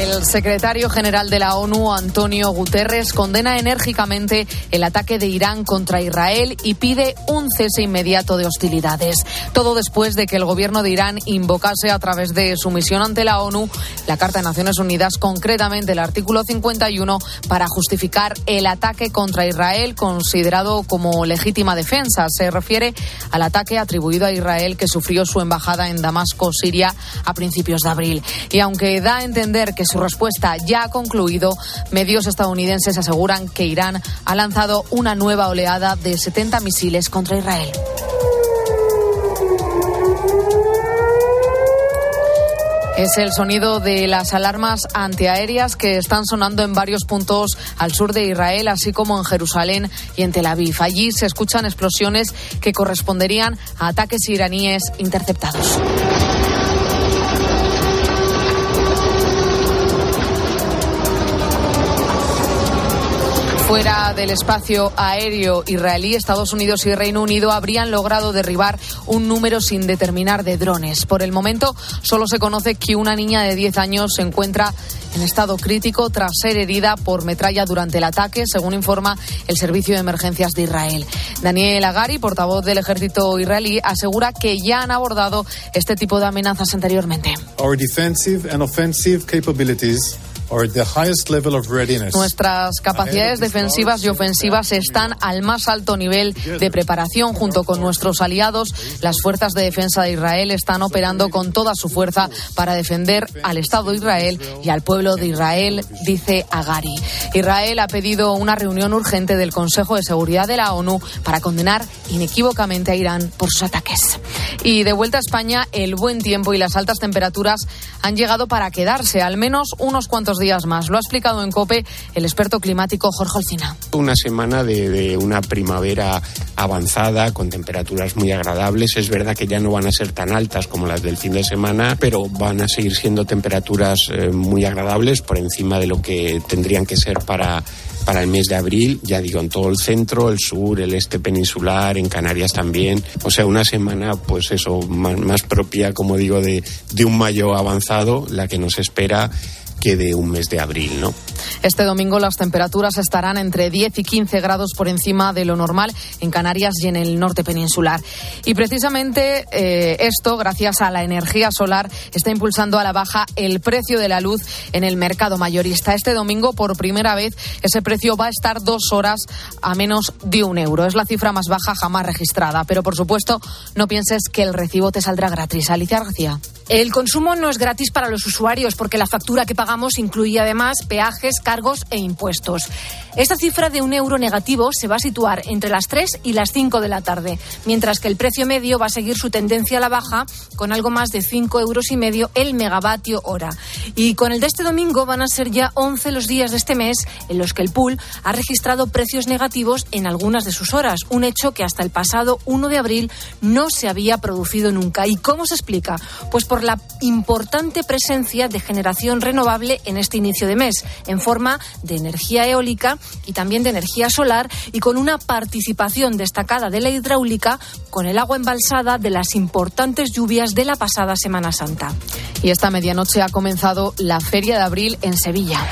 El secretario general de la ONU, Antonio Guterres, condena enérgicamente el ataque de Irán contra Israel y pide un cese inmediato de hostilidades. Todo después de que el gobierno de Irán invocase a través de su misión ante la ONU la Carta de Naciones Unidas, concretamente el artículo 51, para justificar el ataque contra Israel considerado como legítima defensa. Se refiere al ataque atribuido a Israel que sufrió su embajada en Damasco, Siria, a principios de abril. Y aunque da a entender que su respuesta ya ha concluido, medios estadounidenses aseguran que Irán ha lanzado una nueva oleada de 70 misiles contra Israel. Es el sonido de las alarmas antiaéreas que están sonando en varios puntos al sur de Israel, así como en Jerusalén y en Tel Aviv. Allí se escuchan explosiones que corresponderían a ataques iraníes interceptados. Fuera del espacio aéreo israelí, Estados Unidos y Reino Unido habrían logrado derribar un número sin determinar de drones. Por el momento, solo se conoce que una niña de 10 años se encuentra en estado crítico tras ser herida por metralla durante el ataque, según informa el Servicio de Emergencias de Israel. Daniel Hagari, portavoz del ejército israelí, asegura que ya han abordado este tipo de amenazas anteriormente. Our defensive and offensive capabilities are at the highest level of readiness. Nuestras capacidades defensivas y ofensivas están al más alto nivel de preparación. Junto con nuestros aliados, las fuerzas de defensa de Israel están operando con toda su fuerza para defender al Estado de Israel y al pueblo de Israel, dice Hagari. Israel ha pedido una reunión urgente del Consejo de Seguridad de la ONU para condenar inequívocamente a Irán por sus ataques. Y de vuelta a España, el buen tiempo y las altas temperaturas han llegado para quedarse, al menos unos cuantos días más. Lo ha explicado en COPE el experto climático Jorge Olcina. Una semana de una primavera avanzada con temperaturas muy agradables. Es verdad que ya no van a ser tan altas como las del fin de semana, pero van a seguir siendo temperaturas muy agradables, por encima de lo que tendrían que ser para el mes de abril, ya digo, en todo el centro, el sur, el este peninsular, en Canarias también. O sea, una semana, pues eso, más propia, como digo, de un mayo avanzado, la que nos espera, que de un mes de abril, ¿no? Este domingo las temperaturas estarán entre 10 y 15 grados por encima de lo normal en Canarias y en el norte peninsular. Y precisamente esto, gracias a la energía solar, está impulsando a la baja el precio de la luz en el mercado mayorista. Este domingo, por primera vez, ese precio va a estar 2 horas a menos de €1. Es la cifra más baja jamás registrada. Pero, por supuesto, no pienses que el recibo te saldrá gratis. Alicia García. El consumo no es gratis para los usuarios porque la factura que pagamos incluye además peajes, cargos e impuestos. Esta cifra de €1 negativo se va a situar entre las 3 y las 5 de la tarde, mientras que el precio medio va a seguir su tendencia a la baja con algo más de 5,5 € el megavatio hora. Y con el de este domingo van a ser ya 11 los días de este mes en los que el pool ha registrado precios negativos en algunas de sus horas, un hecho que hasta el pasado 1 de abril no se había producido nunca. ¿Y cómo se explica? Pues por la importante presencia de generación renovable en este inicio de mes, en forma de energía eólica y también de energía solar, y con una participación destacada de la hidráulica con el agua embalsada de las importantes lluvias de la pasada Semana Santa. Y esta medianoche ha comenzado la Feria de Abril en Sevilla.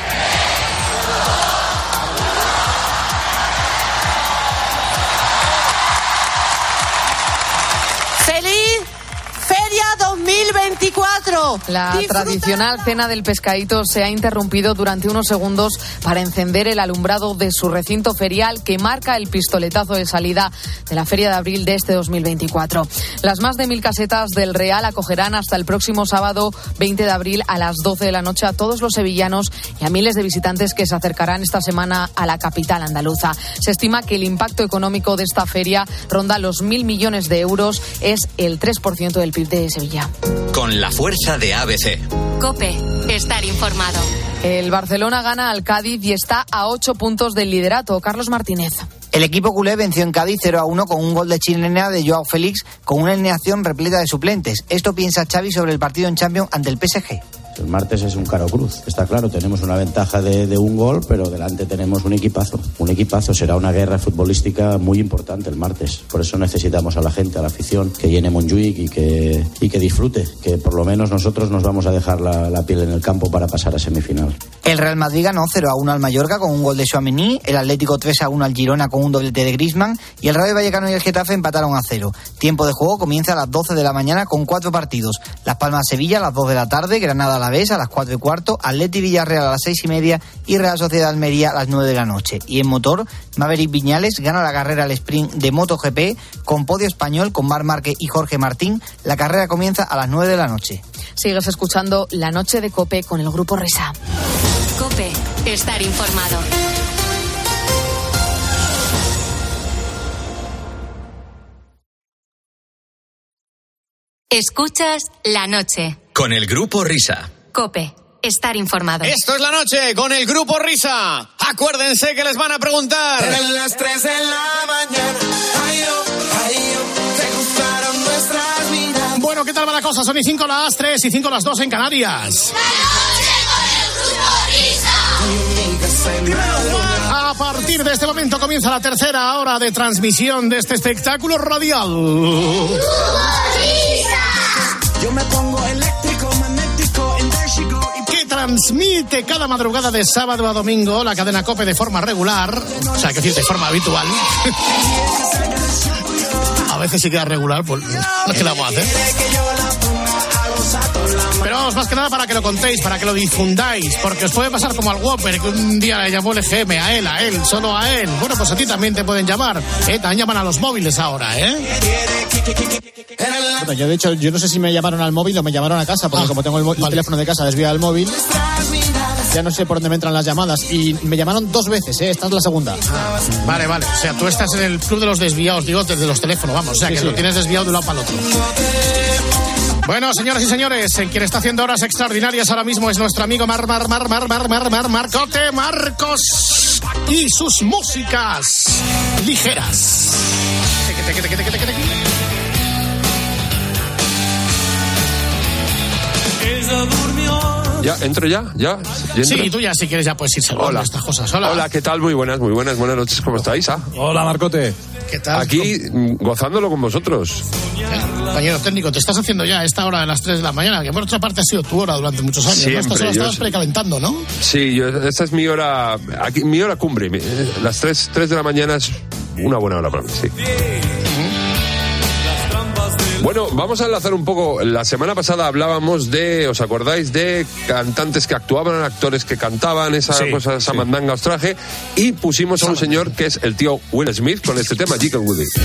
La tradicional cena del pescadito se ha interrumpido durante unos segundos para encender el alumbrado de su recinto ferial que marca el pistoletazo de salida de la Feria de Abril de este 2024. Las más de 1000 casetas del Real acogerán hasta el próximo sábado 20 de abril a las 12 de la noche a todos los sevillanos y a miles de visitantes que se acercarán esta semana a la capital andaluza. Se estima que el impacto económico de esta feria ronda los 1.000 millones de euros, es el 3% del PIB de Sevilla. Con la fuerza de ABC. COPE, estar informado. El Barcelona gana al Cádiz y está a 8 puntos del liderato. Carlos Martínez. El equipo culé venció en Cádiz 0-1 con un gol de chilena de Joao Félix, con una alineación repleta de suplentes. Esto piensa Xavi sobre el partido en Champions ante el PSG. El martes es un caro cruz. Está claro, tenemos una ventaja de un gol, pero delante tenemos un equipazo. Un equipazo, será una guerra futbolística muy importante el martes. Por eso necesitamos a la gente, a la afición, que llene Montjuïc y que disfrute. Que por lo menos nosotros nos vamos a dejar la piel en el campo para pasar a semifinal. El Real Madrid ganó 0-1 al Mallorca con un gol de Tchouaméni, el Atlético 3-1 al Girona con un doblete de Griezmann y el Rayo Vallecano y el Getafe empataron a 0. Tiempo de juego comienza a las 12 de la mañana con 4 partidos. Las Palmas-Sevilla a las 2 de la tarde, Granada-Alavés a las 4:15, Atleti-Villarreal a las 6:30 y Real Sociedad-Almería a las 9 de la noche. Y en motor, Maverick Viñales gana la carrera al sprint de MotoGP con podio español con Marc Márquez y Jorge Martín. La carrera comienza a las 9 de la noche. Sigues escuchando La Noche de COPE con el Grupo Risa. COPE, estar informado. Escuchas La Noche. Con el Grupo Risa. COPE, estar informado. Esto es La Noche con el Grupo Risa. Acuérdense que les van a preguntar. Eran las 3 de la mañana. Ay, te gustaron nuestras vidas. Bueno, ¿qué tal va la cosa? Son y 5 las 3 y 5 las 2 en Canarias. A partir de este momento comienza la tercera hora de transmisión de este espectáculo radial. Yo me pongo eléctrico, magnético, que transmite cada madrugada de sábado a domingo la cadena COPE de forma regular, o sea, que decir, de forma habitual. A veces sí queda regular, pues no es que la vamos a hacer. Pero vamos, más que nada para que lo contéis, para que lo difundáis, porque os puede pasar como al Whopper, que un día le llamó el EGM, a él, solo a él. Bueno, pues a ti también te pueden llamar, también llaman a los móviles ahora, Bueno, yo de hecho, yo no sé si me llamaron al móvil o me llamaron a casa, porque como tengo el teléfono de casa desviado al móvil, ya no sé por dónde me entran las llamadas, y me llamaron 2 veces, esta es la segunda. Vale, o sea, tú estás en el club de los desviados, digo, desde los teléfonos, vamos, o sea, sí, que sí, lo tienes desviado de un lado para el otro. Bueno, señoras y señores, quien está haciendo horas extraordinarias ahora mismo es nuestro amigo Marcote Marcos y sus músicas ligeras. Ya, entro ya. Sí, tú ya, si quieres, ya puedes ir saludando estas cosas. Hola, ¿qué tal? Muy buenas noches, ¿cómo estáis? Hola, Marcote. ¿Qué tal? Aquí, gozándolo con vosotros. Compañero técnico, te estás haciendo ya a esta hora de las 3 de la mañana, que por otra parte ha sido tu hora durante muchos años. Siempre, ¿no? Estabas precalentando, ¿no? Sí, esta es mi hora, aquí, mi hora cumbre. Las 3 de la mañana es una buena hora para mí, sí. Bueno, vamos a enlazar un poco. La semana pasada hablábamos de, ¿os acordáis? De cantantes que actuaban, actores que cantaban, esa mandanga os traje, y pusimos a un señor que es el tío Will Smith con este tema, Jiggle With It.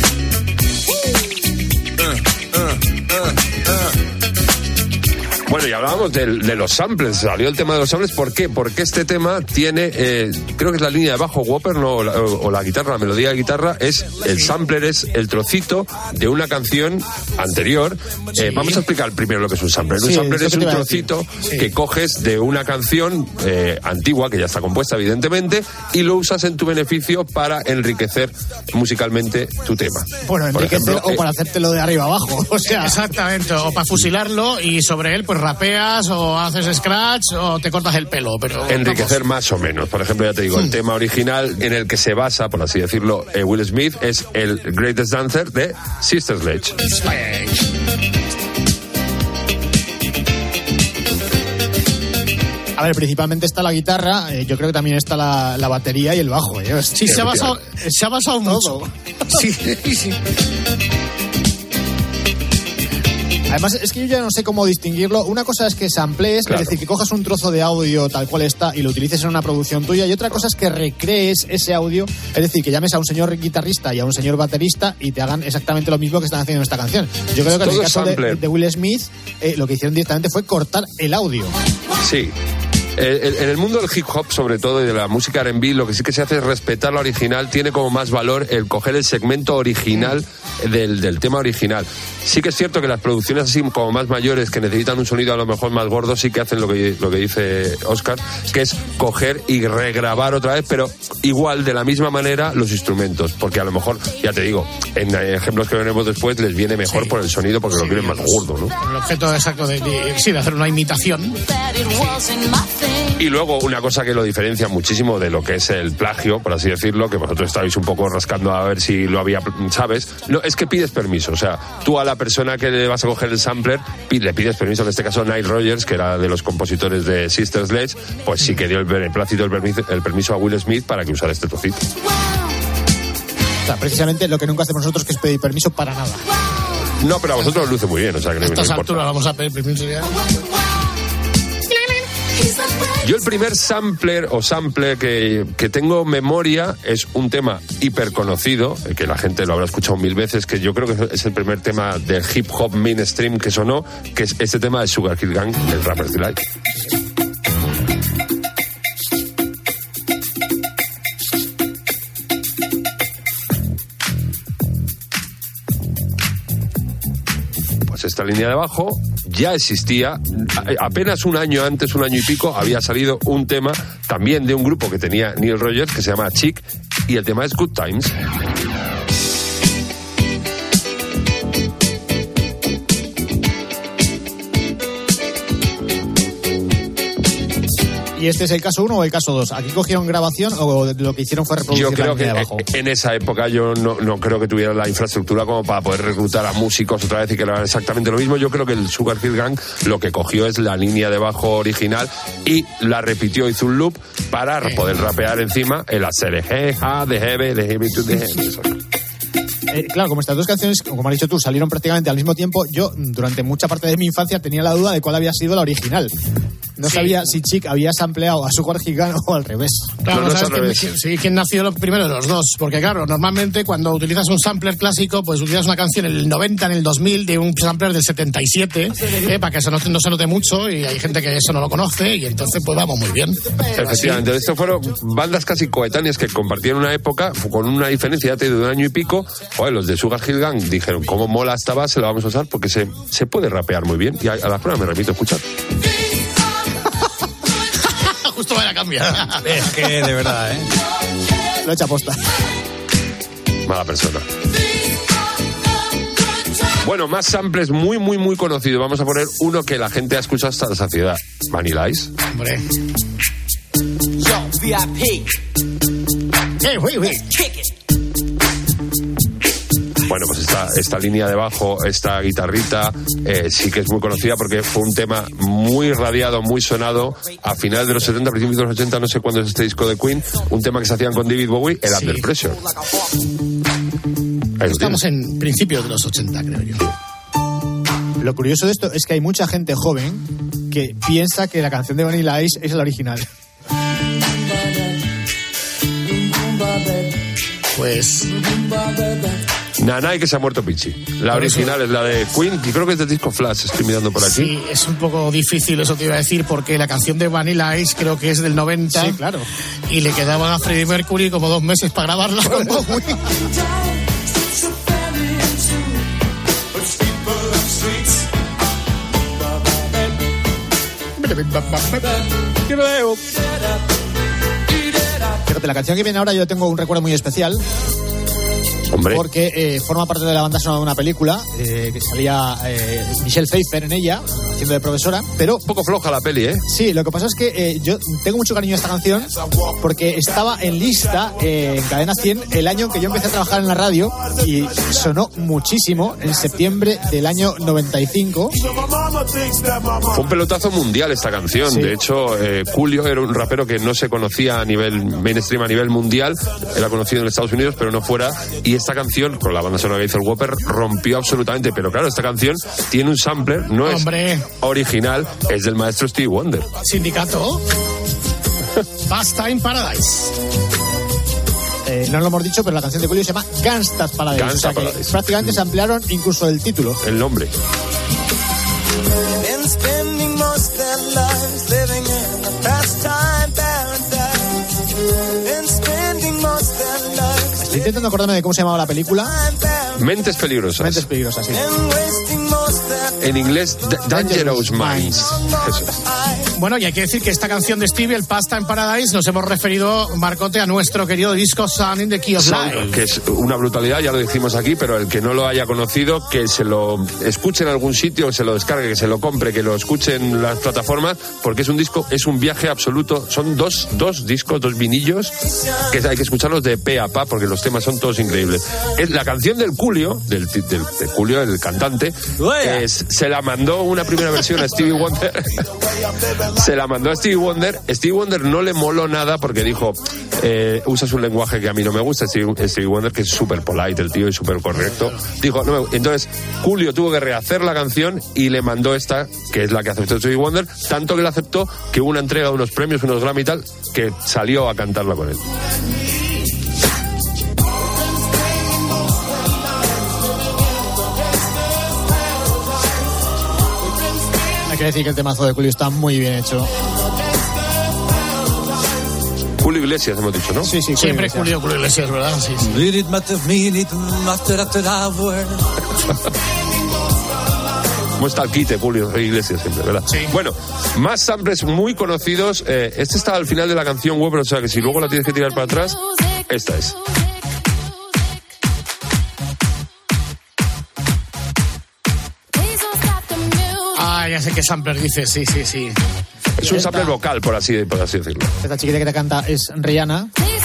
Bueno, y hablábamos de los samples, salió el tema de los samples. ¿Por qué? Porque este tema tiene, creo que es la línea de bajo Whopper, no, o la guitarra, la melodía de guitarra, es el sampler, es el trocito de una canción anterior. Vamos a explicar primero lo que es un sampler. Un sampler es un trocito que coges de una canción antigua, que ya está compuesta evidentemente, y lo usas en tu beneficio para enriquecer musicalmente tu tema. Bueno, enriquecer o para hacértelo de arriba abajo, o sea. Exactamente, o para fusilarlo y sobre él pues rapeas o haces scratch o te cortas el pelo, pero enriquecer más o menos. Por ejemplo, ya te digo, el tema original en el que se basa, por así decirlo, Will Smith es el Greatest Dancer de Sister Sledge. A ver, principalmente está la guitarra, yo creo que también está la batería y el bajo. Sí, se ha basado mucho. Sí. Además, es que yo ya no sé cómo distinguirlo. Una cosa es que samplees, es decir, que cojas un trozo de audio tal cual está y lo utilices en una producción tuya, y otra cosa es que recrees ese audio, es decir, que llames a un señor guitarrista y a un señor baterista y te hagan exactamente lo mismo que están haciendo en esta canción. Yo creo que en el caso de Will Smith, lo que hicieron directamente fue cortar el audio. Sí. En el mundo del hip hop, sobre todo, y de la música R&B, lo que sí que se hace es respetar la original. Tiene como más valor el coger el segmento original del tema original. Sí que es cierto que las producciones así como más mayores, que necesitan un sonido a lo mejor más gordo, sí que hacen lo que dice Óscar, que es coger y regrabar otra vez, pero igual, de la misma manera, los instrumentos. Porque a lo mejor, ya te digo, en ejemplos que veremos después, les viene mejor por el sonido, porque lo quieren más gordo, ¿no? El objeto exacto de hacer una imitación. Y luego una cosa que lo diferencia muchísimo de lo que es el plagio, por así decirlo, que vosotros estáis un poco rascando a ver si lo había, ¿sabes? No, es que pides permiso. O sea, tú a la persona que le vas a coger el sampler le pides permiso. En este caso Nile Rodgers, que era de los compositores de Sister Sledge, pues sí que dio el permiso a Will Smith para que usara este trocito. O sea, precisamente lo que nunca hacemos nosotros, que es pedir permiso para nada. No, pero a vosotros os luce muy bien, o sea que no importa. A estas alturas vamos a pedir permiso ya. Yo el primer sample que tengo memoria es un tema hiper conocido, que la gente lo habrá escuchado 1000 veces, que yo creo que es el primer tema del hip hop mainstream que sonó, que es este tema de Sugar Hill Gang, el Rapper's Delight. Esta línea de bajo ya existía, apenas un año antes, un año y pico, había salido un tema también de un grupo que tenía Nile Rodgers, que se llama Chic, y el tema es Good Times. ¿Y este es el caso 1 o el caso 2? ¿Aquí cogieron grabación o lo que hicieron fue reproducir yo creo la línea que de abajo? En esa época yo no creo que tuvieran la infraestructura como para poder reclutar a músicos otra vez y que lo hagan exactamente lo mismo. Yo creo que el Sugar Hill Gang lo que cogió es la línea de bajo original y la repitió, hizo un loop para poder rapear encima el hacer de heavy to the heavy. Claro, como estas dos canciones, como has dicho tú, salieron prácticamente al mismo tiempo, yo durante mucha parte de mi infancia tenía la duda de cuál había sido la original. No sabía si Chic había sampleado a Sugar Hill Gang o al revés. Claro, no sabes quién nació primero de los dos. Porque claro, normalmente cuando utilizas un sampler clásico, pues utilizas una canción en el 90, en el 2000, de un sampler del 77, para que eso no se note mucho, y hay gente que eso no lo conoce, y entonces pues vamos muy bien. Efectivamente, esto fueron bandas casi coetáneas que compartieron una época con una diferencia de un año y pico. Joder, los de Sugar Hill Gang dijeron, cómo mola esta base, la vamos a usar porque se puede rapear muy bien, y a la prueba me remito a escuchar. Justo vaya a cambiar. Es que de verdad, Lo he hecho aposta. Mala persona. Bueno, más samples muy, muy, muy conocidos. Vamos a poner uno que la gente ha escuchado hasta la saciedad. Vanilla Ice. Hombre. Yo, VIP. Bueno, pues esta línea de bajo, esta guitarrita, sí que es muy conocida porque fue un tema muy radiado, muy sonado a finales de los 70, principios de los 80, no sé cuándo es este disco de Queen, un tema que se hacían con David Bowie, el Under Pressure. Estamos en principios de los 80, creo yo. Lo curioso de esto es que hay mucha gente joven que piensa que la canción de Vanilla Ice es la original. Pues... Nanay, que se ha muerto Pichi. La original es la de Queen, y creo que es del disco Flash, estoy mirando por aquí. Sí, es un poco difícil, eso te iba a decir, porque la canción de Vanilla Ice creo que es del 90. Sí, claro. Y le quedaban a Freddie Mercury como 2 meses para grabarla con Bowie. Fíjate, la canción que viene ahora yo tengo un recuerdo muy especial. Hombre. Porque forma parte de la banda sonora de una película que salía Michelle Pfeiffer en ella, haciendo de profesora, pero... Un poco floja la peli, ¿eh? Sí, lo que pasa es que yo tengo mucho cariño a esta canción porque estaba en lista en Cadena 100 el año en que yo empecé a trabajar en la radio y sonó muchísimo, en septiembre del año 95. Fue un pelotazo mundial esta canción. Sí. De hecho, Coolio era un rapero que no se conocía a nivel mainstream, a nivel mundial. Era conocido en Estados Unidos, pero no fuera. Y esta canción, con la banda sonora que hizo el Whopper, rompió absolutamente. Pero claro, esta canción tiene un sampler, no es original, es del maestro Stevie Wonder. Sindicato. Pasta in Paradise. No lo hemos dicho, pero la canción de Coolio se llama Gangsta's Paradise. Gangsta's Paradise. Prácticamente se ampliaron incluso el título. El nombre. intentando acordarme de cómo se llamaba la película. Mentes peligrosas. Mentes peligrosas, sí. En inglés, Dangerous Minds. Eso es. Bueno, y hay que decir que esta canción de Stevie, el Pasta in Paradise, nos hemos referido, Marcote, a nuestro querido disco Sun in the Key of Life. Que es una brutalidad, ya lo dijimos aquí, pero el que no lo haya conocido, que se lo escuche en algún sitio, que se lo descargue, que se lo compre, que lo escuche en las plataformas, porque es un disco, es un viaje absoluto. Son dos discos, 2 vinillos, que hay que escucharlos de pe a pa, porque los temas son todos increíbles. Es la canción del Julio, del Julio, el cantante, se la mandó una primera versión a Stevie Wonder. Se la mandó a Stevie Wonder. Stevie Wonder no le moló nada porque dijo, usas un lenguaje que a mí no me gusta. Stevie Wonder, que es súper polite el tío y súper correcto, dijo, no me... Entonces Julio tuvo que rehacer la canción y le mandó esta, que es la que aceptó Stevie Wonder, tanto que la aceptó que hubo una entrega de unos premios, unos Grammy y tal, que salió a cantarla con él. Hay que decir que el temazo de Julio está muy bien hecho. Julio Iglesias, hemos dicho, ¿no? Sí, siempre Julio Iglesias, ¿verdad? Sí. ¿Cómo está el quite, Julio Iglesias siempre, verdad? Sí. Bueno, más samples muy conocidos. Este está al final de la canción web, o sea que si luego la tienes que tirar para atrás, esta es. Ah, ya sé qué sampler dices, sí. Es un sampler vocal, por así decirlo. Esta chiquita que te canta es Rihanna.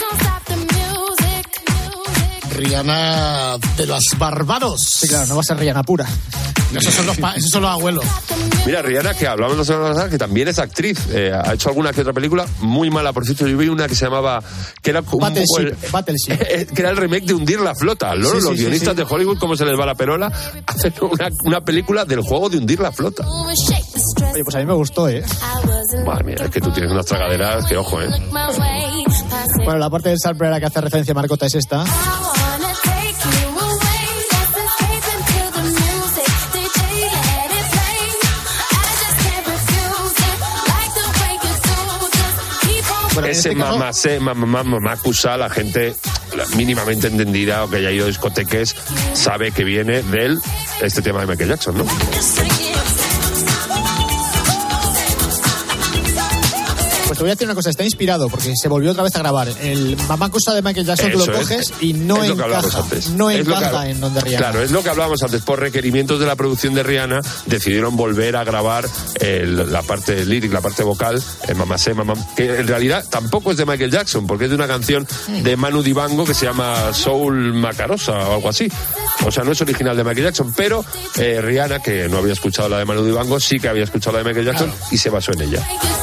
Rihanna de los Barbados. Sí, claro, no va a ser Rihanna pura. Esos son los abuelos. Mira, Rihanna, que hablamos la semana pasada, que también es actriz. Ha hecho alguna que otra película muy mala. Por cierto, yo vi una que se llamaba... que era como Battleship. Que era el remake de Hundir la Flota. ¿No? Sí, Los sí, guionistas sí. de Hollywood, como se les va la perola, hacen una película del juego de Hundir la Flota. Oye, pues a mí me gustó, ¿eh? Madre mía, es que tú tienes unas tragaderas que ojo, ¿eh? Bueno, la parte del sampler a la que hace referencia Marcota es esta. Bueno, ese mamacusa, la gente mínimamente entendida o que haya ido a discoteques sabe que viene de este tema de Michael Jackson, ¿no? Pues te voy a decir una cosa, está inspirado porque se volvió otra vez a grabar. El Mamacusa de Michael Jackson tú lo coges y no encaja en donde Rihanna. Claro, es lo que hablábamos antes. Por requerimientos de la producción de Rihanna decidieron volver a grabar la parte lírica, la parte vocal, Mamá, que en realidad tampoco es de Michael Jackson, porque es de una canción de Manu Dibango que se llama Soul Macarosa o algo así. O sea, no es original de Michael Jackson, pero Rihanna, que no había escuchado la de Manu Dibango, sí que había escuchado la de Michael Jackson y se basó en ella.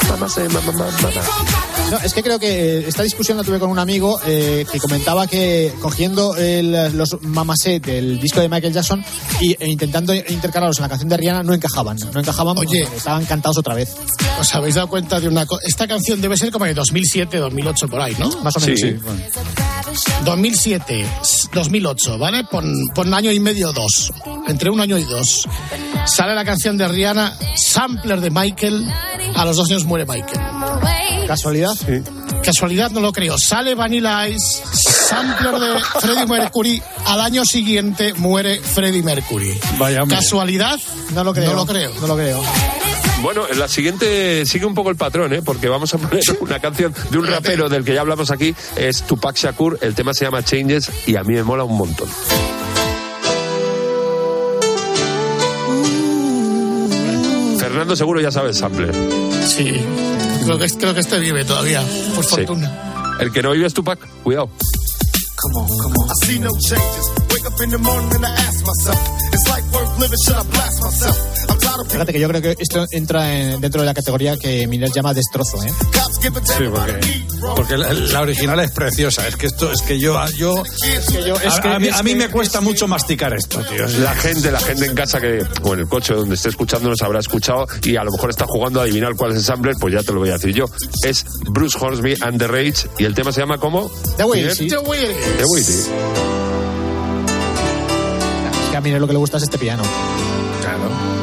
No, es que creo que esta discusión la tuve con un amigo que comentaba que cogiendo los Mamasé del disco de Michael Jackson e intentando intercalarlos en la canción de Rihanna no encajaban. Oye, estaban cantados otra vez. ¿Os habéis dado cuenta de una cosa? Esta canción debe ser como de 2007, 2008 por ahí, ¿no? Más o menos, sí. Bueno. 2007, 2008, ¿vale? Pon año y medio, 2. Entre un año y 2. Sale la canción de Rihanna, sampler de Michael. A los 2 años muere Michael. ¿Casualidad? Sí. Casualidad no lo creo. Sale Vanilla Ice, sampler de Freddie Mercury. Al año siguiente muere Freddie Mercury. Vaya, ¿Casualidad? No lo creo. No lo creo. Bueno, en la siguiente sigue un poco el patrón, porque vamos a poner una canción de un rapero del que ya hablamos aquí, es Tupac Shakur, el tema se llama Changes y a mí me mola un montón. Fernando seguro ya sabe el sample. Sí, creo que este vive todavía, por fortuna. Sí. El que no vive es Tupac, cuidado. Come on. I see no changes. Wake up in the morning and I ask myself, it's like worth living, should I blast myself? I'm tired of... Fíjate que yo creo que esto entra dentro de la categoría que Miller llama destrozo, ¿eh? Sí, porque la original es preciosa. Es que esto, a mí me cuesta mucho masticar esto, tío. La gente en casa que, o en el coche donde esté escuchando nos habrá escuchado y a lo mejor está jugando a adivinar cuál es el sampler, pues ya te lo voy a decir yo. Es Bruce Hornsby and the Rage y el tema se llama ¿cómo? The Wheaties. The Wheaties. Es que a Miller lo que le gusta es este piano. Claro.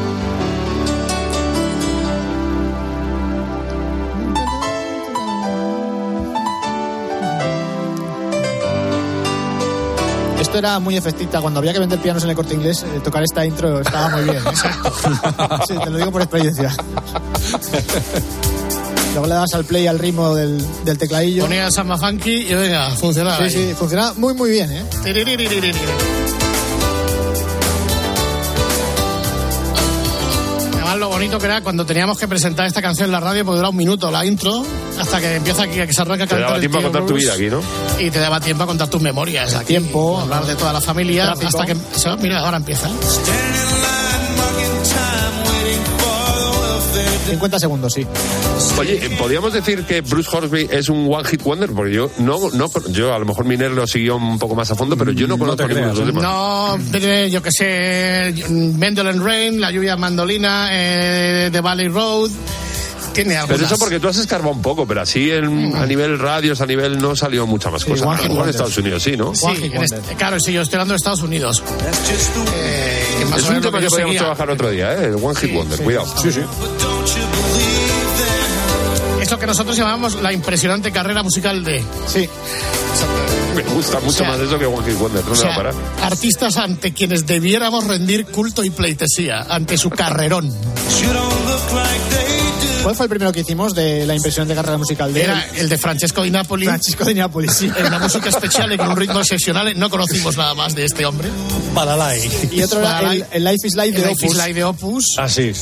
era muy efectista. Cuando había que vender pianos en el Corte Inglés, tocar esta intro estaba muy bien. Sí, te lo digo por experiencia. Luego le das al play al ritmo del tecladillo. Ponía Samba Funky y venga, funcionaba. Sí, funcionaba muy, muy bien, ¿eh? Lo bonito que era cuando teníamos que presentar esta canción en la radio, porque dura un minuto la intro, hasta que empieza aquí, que se arranca a cantar. Te daba tiempo a contar tu vida aquí, ¿no? Y te daba tiempo a contar tus memorias aquí. Tiempo. Hablar de toda la familia, tráfico. hasta que... Mira, ahora empieza. 50 segundos, sí. Oye, ¿podríamos decir que Bruce Hornsby es un one hit wonder? Porque yo yo a lo mejor Miner lo siguió un poco más a fondo, pero yo no conozco ninguno de los demás. No, yo que sé, Mendel and Rain, La lluvia mandolina, The Valley Road. Tiene algunas. Pero eso porque tú has escarbado un poco, pero así a nivel radios, a nivel no salió mucha más cosas. A lo mejor en Estados Unidos sí, ¿no? Sí, claro, sí, yo estoy hablando de Estados Unidos. Es un tema que podríamos trabajar otro día, ¿eh? El One Hit Wonder, cuidado. Sí. Esto que nosotros llamamos la impresionante carrera musical de... Sí. Me gusta mucho más eso que One Hit Wonder, no me va a parar. Artistas ante quienes debiéramos rendir culto y pleitesía, ante su carrerón. ¿Cuál fue el primero que hicimos de la impresión de carrera musical de él? Era el de Francesco Di Napoli. Francesco Di Napoli, sí. En una música especial y con un ritmo excepcional. No conocimos nada más de este hombre. Balalai. Y otro era el Life is Life de Opus. Life is Life de Opus. Ah, sí.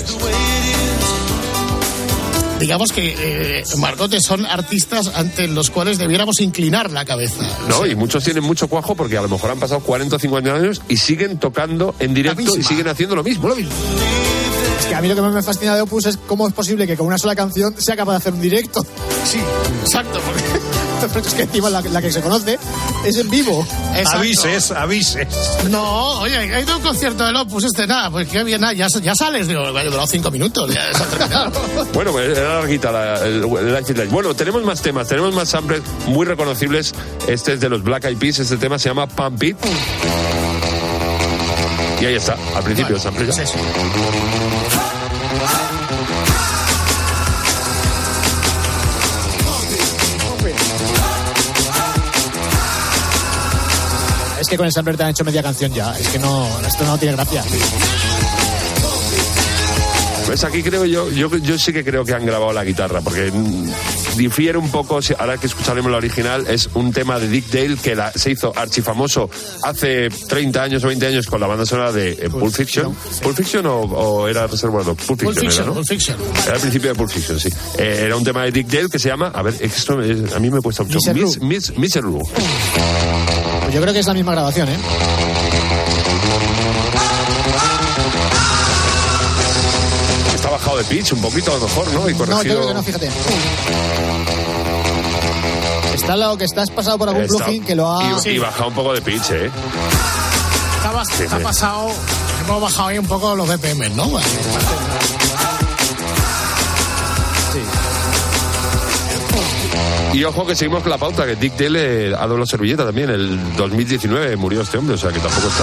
Digamos que, Marcote, son artistas ante los cuales debiéramos inclinar la cabeza. No, y muchos tienen mucho cuajo porque a lo mejor han pasado 40 o 50 años y siguen tocando en directo y siguen haciendo lo mismo. Es que a mí lo que más me fascina de Opus es cómo es posible que con una sola canción sea capaz de hacer un directo. Sí, exacto. Pero es que encima la que se conoce es en vivo. Exacto. Avises. No, oye, hay un concierto del Opus nada, pues que bien, ya sales, digo, ha durado 5 minutos, ya se ha terminado. Bueno, pues era larguita el Life is Life. Bueno, tenemos más temas, tenemos más samples muy reconocibles. Este es de los Black Eyed Peas, este tema se llama Pump It. Y ahí está, al principio del sample ya. Sí. Es que con el sampler te han hecho media canción ya. Es que esto no tiene gracia. Pues aquí creo yo sí que creo que han grabado la guitarra, porque difiere un poco, ahora que escucharemos la original, es un tema de Dick Dale que se hizo archifamoso hace 30 años o 20 años con la banda sonora de Pulp Fiction. ¿Pulp Fiction o era Reservoir Dogs? Pulp Fiction, ¿no? Pulp Fiction. Era al principio de Pulp Fiction, sí. Era un tema de Dick Dale que se llama, a ver, esto a mí me cuesta mucho. Miserlou. Pues yo creo que es la misma grabación, ¿eh? Está bajado de pitch un poquito a lo mejor, ¿no? Y corregido. No, yo creo que no, fíjate. Está lo que estás pasado por algún plugin que lo ha... Y bajado un poco de pitch, ¿eh? Está pasado... Hemos bajado ahí un poco los BPM, ¿no? Sí. Y ojo que seguimos con la pauta, que Dick Dale ha dado la servilleta también. El 2019 murió este hombre, o sea que tampoco está.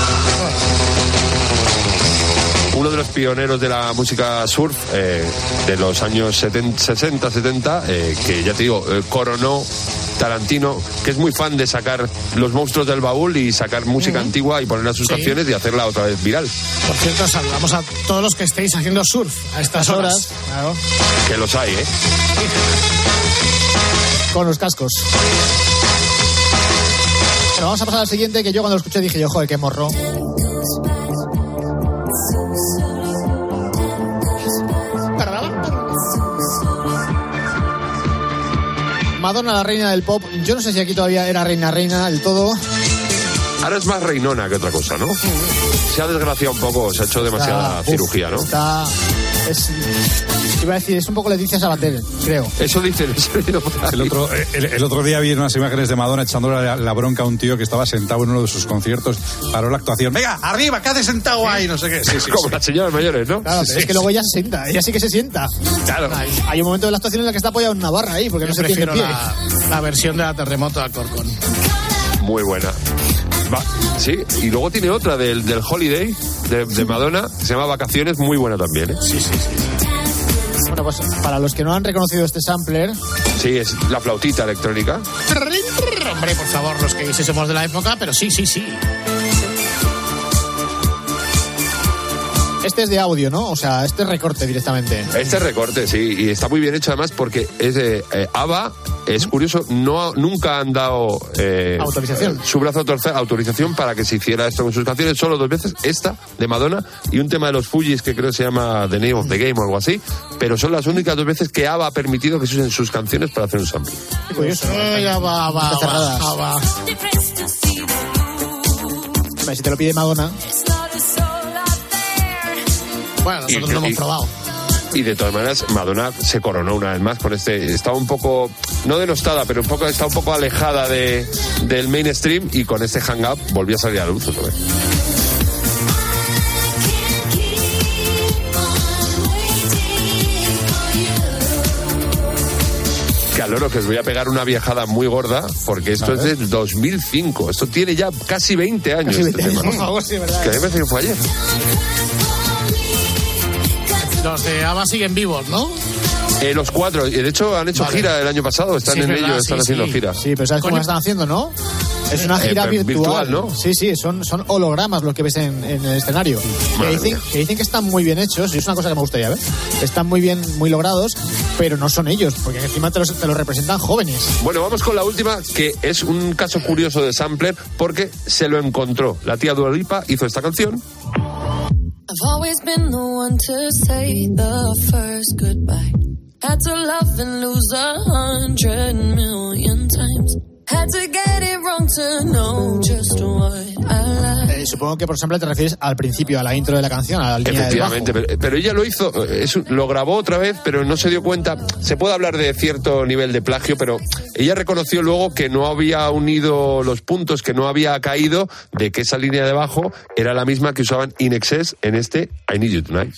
Uno de los pioneros de la música surf de los años 60-70, que ya te digo, coronó Tarantino, que es muy fan de sacar los monstruos del baúl y sacar música antigua y ponerla a sus canciones y hacerla otra vez viral. Por cierto, saludamos a todos los que estéis haciendo surf a estas horas. Claro. Que los hay, ¿eh? Con los cascos. Pero vamos a pasar al siguiente, que yo cuando lo escuché dije yo, joder, qué morro. Madonna, la reina del pop. Yo no sé si aquí todavía era reina del todo. Ahora es más reinona que otra cosa, ¿no? Se ha desgraciado un poco, se ha hecho demasiada cirugía, ¿no? Iba a decir, es un poco Leticia Sabater, creo. Eso dicen. El otro día vi unas imágenes de Madonna echándole la bronca a un tío que estaba sentado en uno de sus conciertos, paró la actuación. Venga, arriba, ¿qué haces sentado ahí? No sé qué. Sí, como las señoras mayores, ¿no? Claro, pero es que luego ella se sienta, ella sí que se sienta. Claro. Hay un momento de la actuación en la que está apoyado en una barra ahí, porque no se tiene pie. La versión de la Terremoto de Alcorcón. Muy buena. Sí, y luego tiene otra del Holiday de Madonna, que se llama Vacaciones, muy buena también, ¿eh? Sí. Bueno, pues para los que no han reconocido este sampler... Sí, es la flautita electrónica. Hombre, por favor, los que sí somos de la época, pero sí. Este es de audio, ¿no? O sea, este es recorte directamente. Este es recorte, sí, y está muy bien hecho además porque es de ABBA, es curioso, nunca han dado autorización. Su brazo a torcer, autorización para que se hiciera esto con sus canciones, solo 2 veces, esta de Madonna y un tema de los Fugees que creo que se llama The Name of the Game o algo así, pero son las únicas 2 veces que ABBA ha permitido que se usen sus canciones para hacer un sample. Qué curioso. ABBA. Si te lo pide Madonna. Bueno, nosotros lo hemos probado. Y de todas maneras, Madonna se coronó una vez más con este. Estaba un poco, no denostada, pero está un poco alejada del mainstream y con este Hang Up volvió a salir a la luz otra vez. Que al loro que os voy a pegar una viajada muy gorda, porque esto es del 2005. Esto tiene ya casi 20 años. Casi 20 este años, tema. por favor, sí, ¿verdad? Que a mí me parece que fue ayer. Los de ABBA siguen vivos, ¿no? Los 4, y de hecho han hecho gira el año pasado, están en ello, están haciendo gira. Sí, pero ¿sabes cómo la están haciendo, no? Es una gira virtual, ¿no? Sí, son hologramas los que ves en el escenario. Que dicen que están muy bien hechos, y es una cosa que me gustaría ver. Están muy bien, muy logrados, pero no son ellos, porque encima te los representan jóvenes. Bueno, vamos con la última, que es un caso curioso de sampler, porque se lo encontró. La tía Dua Lipa hizo esta canción. I've always been the one to say the first goodbye. Had to love and lose 100 million times. Had to get it wrong to know just what I like. Supongo que por ejemplo te refieres al principio, a la intro de la canción, a la línea de bajo. Efectivamente, pero ella lo hizo, lo grabó otra vez, pero no se dio cuenta. Se puede hablar de cierto nivel de plagio, pero ella reconoció luego que no había unido los puntos, que no había caído de que esa línea de bajo era la misma que usaban In Excess en este I Need You Tonight.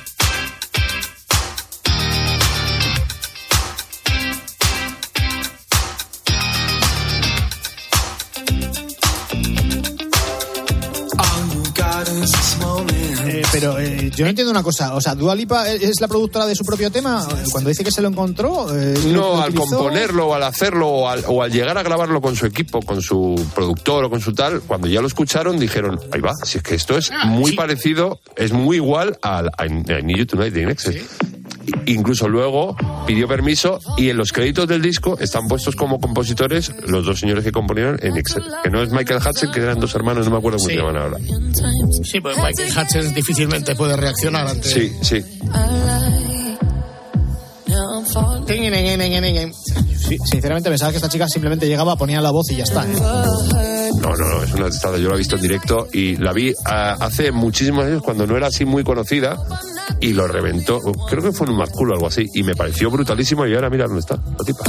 Pero yo no entiendo una cosa, o sea, ¿Dua Lipa es la productora de su propio tema? Cuando dice que se lo encontró... no, al componerlo, o al hacerlo, o al llegar a grabarlo con su equipo, con su productor o con su tal, cuando ya lo escucharon dijeron, ahí va, si es que esto es muy parecido, es muy igual al I Need You Tonight de In Excess. ¿Sí? Incluso luego pidió permiso y en los créditos del disco están puestos como compositores los 2 señores que componieron en Excel, que no es Michael Hutchence, que eran 2 hermanos, no me acuerdo cómo se llaman ahora. Sí, pues Michael Hutchence difícilmente puede reaccionar ante... Sí. Sí, sinceramente pensaba que esta chica simplemente llegaba, ponía la voz y ya está, ¿eh? No, es una testada. Yo la he visto en directo y la vi hace muchísimos años cuando no era así muy conocida y lo reventó. Creo que fue en un Marculo o algo así y me pareció brutalísimo y ahora mira dónde está la tipa.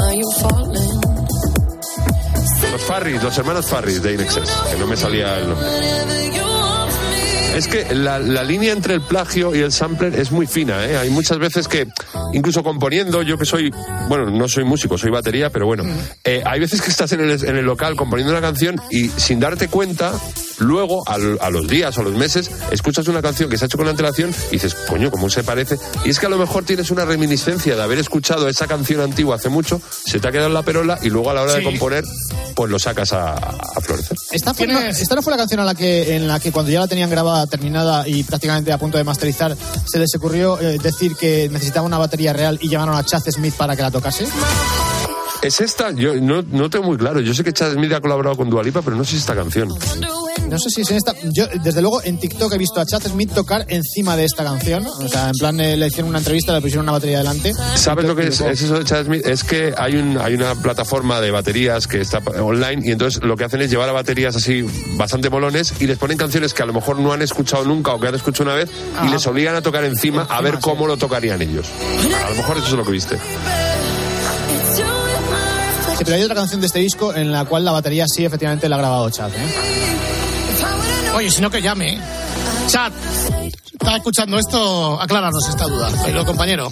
Los hermanos Farris de In Excess, que no me salía el nombre. Es que la línea entre el plagio y el sampler es muy fina, ¿eh? Hay muchas veces que, incluso componiendo, yo que soy, bueno, no soy músico, soy batería, pero bueno, hay veces que estás en el local componiendo una canción y sin darte cuenta, luego, a los días o a los meses, escuchas una canción que se ha hecho con antelación y dices, coño, ¿cómo se parece? Y es que a lo mejor tienes una reminiscencia de haber escuchado esa canción antigua hace mucho, se te ha quedado en la perola y luego a la hora de componer, pues lo sacas a florecer. Esta no fue la canción en la que cuando ya la tenían grabada, terminada y prácticamente a punto de masterizar, se les ocurrió decir que necesitaba una batería real y llamaron a Chad Smith para que la tocase. ¿Es esta? Yo no tengo muy claro. Yo sé que Chad Smith ha colaborado con Dua Lipa, pero no sé si es esta canción. No sé si es en esta. Yo, desde luego, en TikTok he visto a Chad Smith tocar encima de esta canción. O sea, en plan, le hicieron una entrevista, le pusieron una batería delante. ¿Sabes lo que es eso de Chad Smith? Es que hay una plataforma de baterías que está online y entonces lo que hacen es llevar a baterías así bastante molones y les ponen canciones que a lo mejor no han escuchado nunca o que han escuchado una vez y les obligan a tocar encima a ver cómo lo tocarían ellos. A lo mejor eso es lo que viste. Sí, pero hay otra canción de este disco en la cual la batería sí efectivamente la ha grabado Chad, Oye, si no que llame. Chad, ¿está escuchando esto? Acláranos esta duda. Oílo, compañero.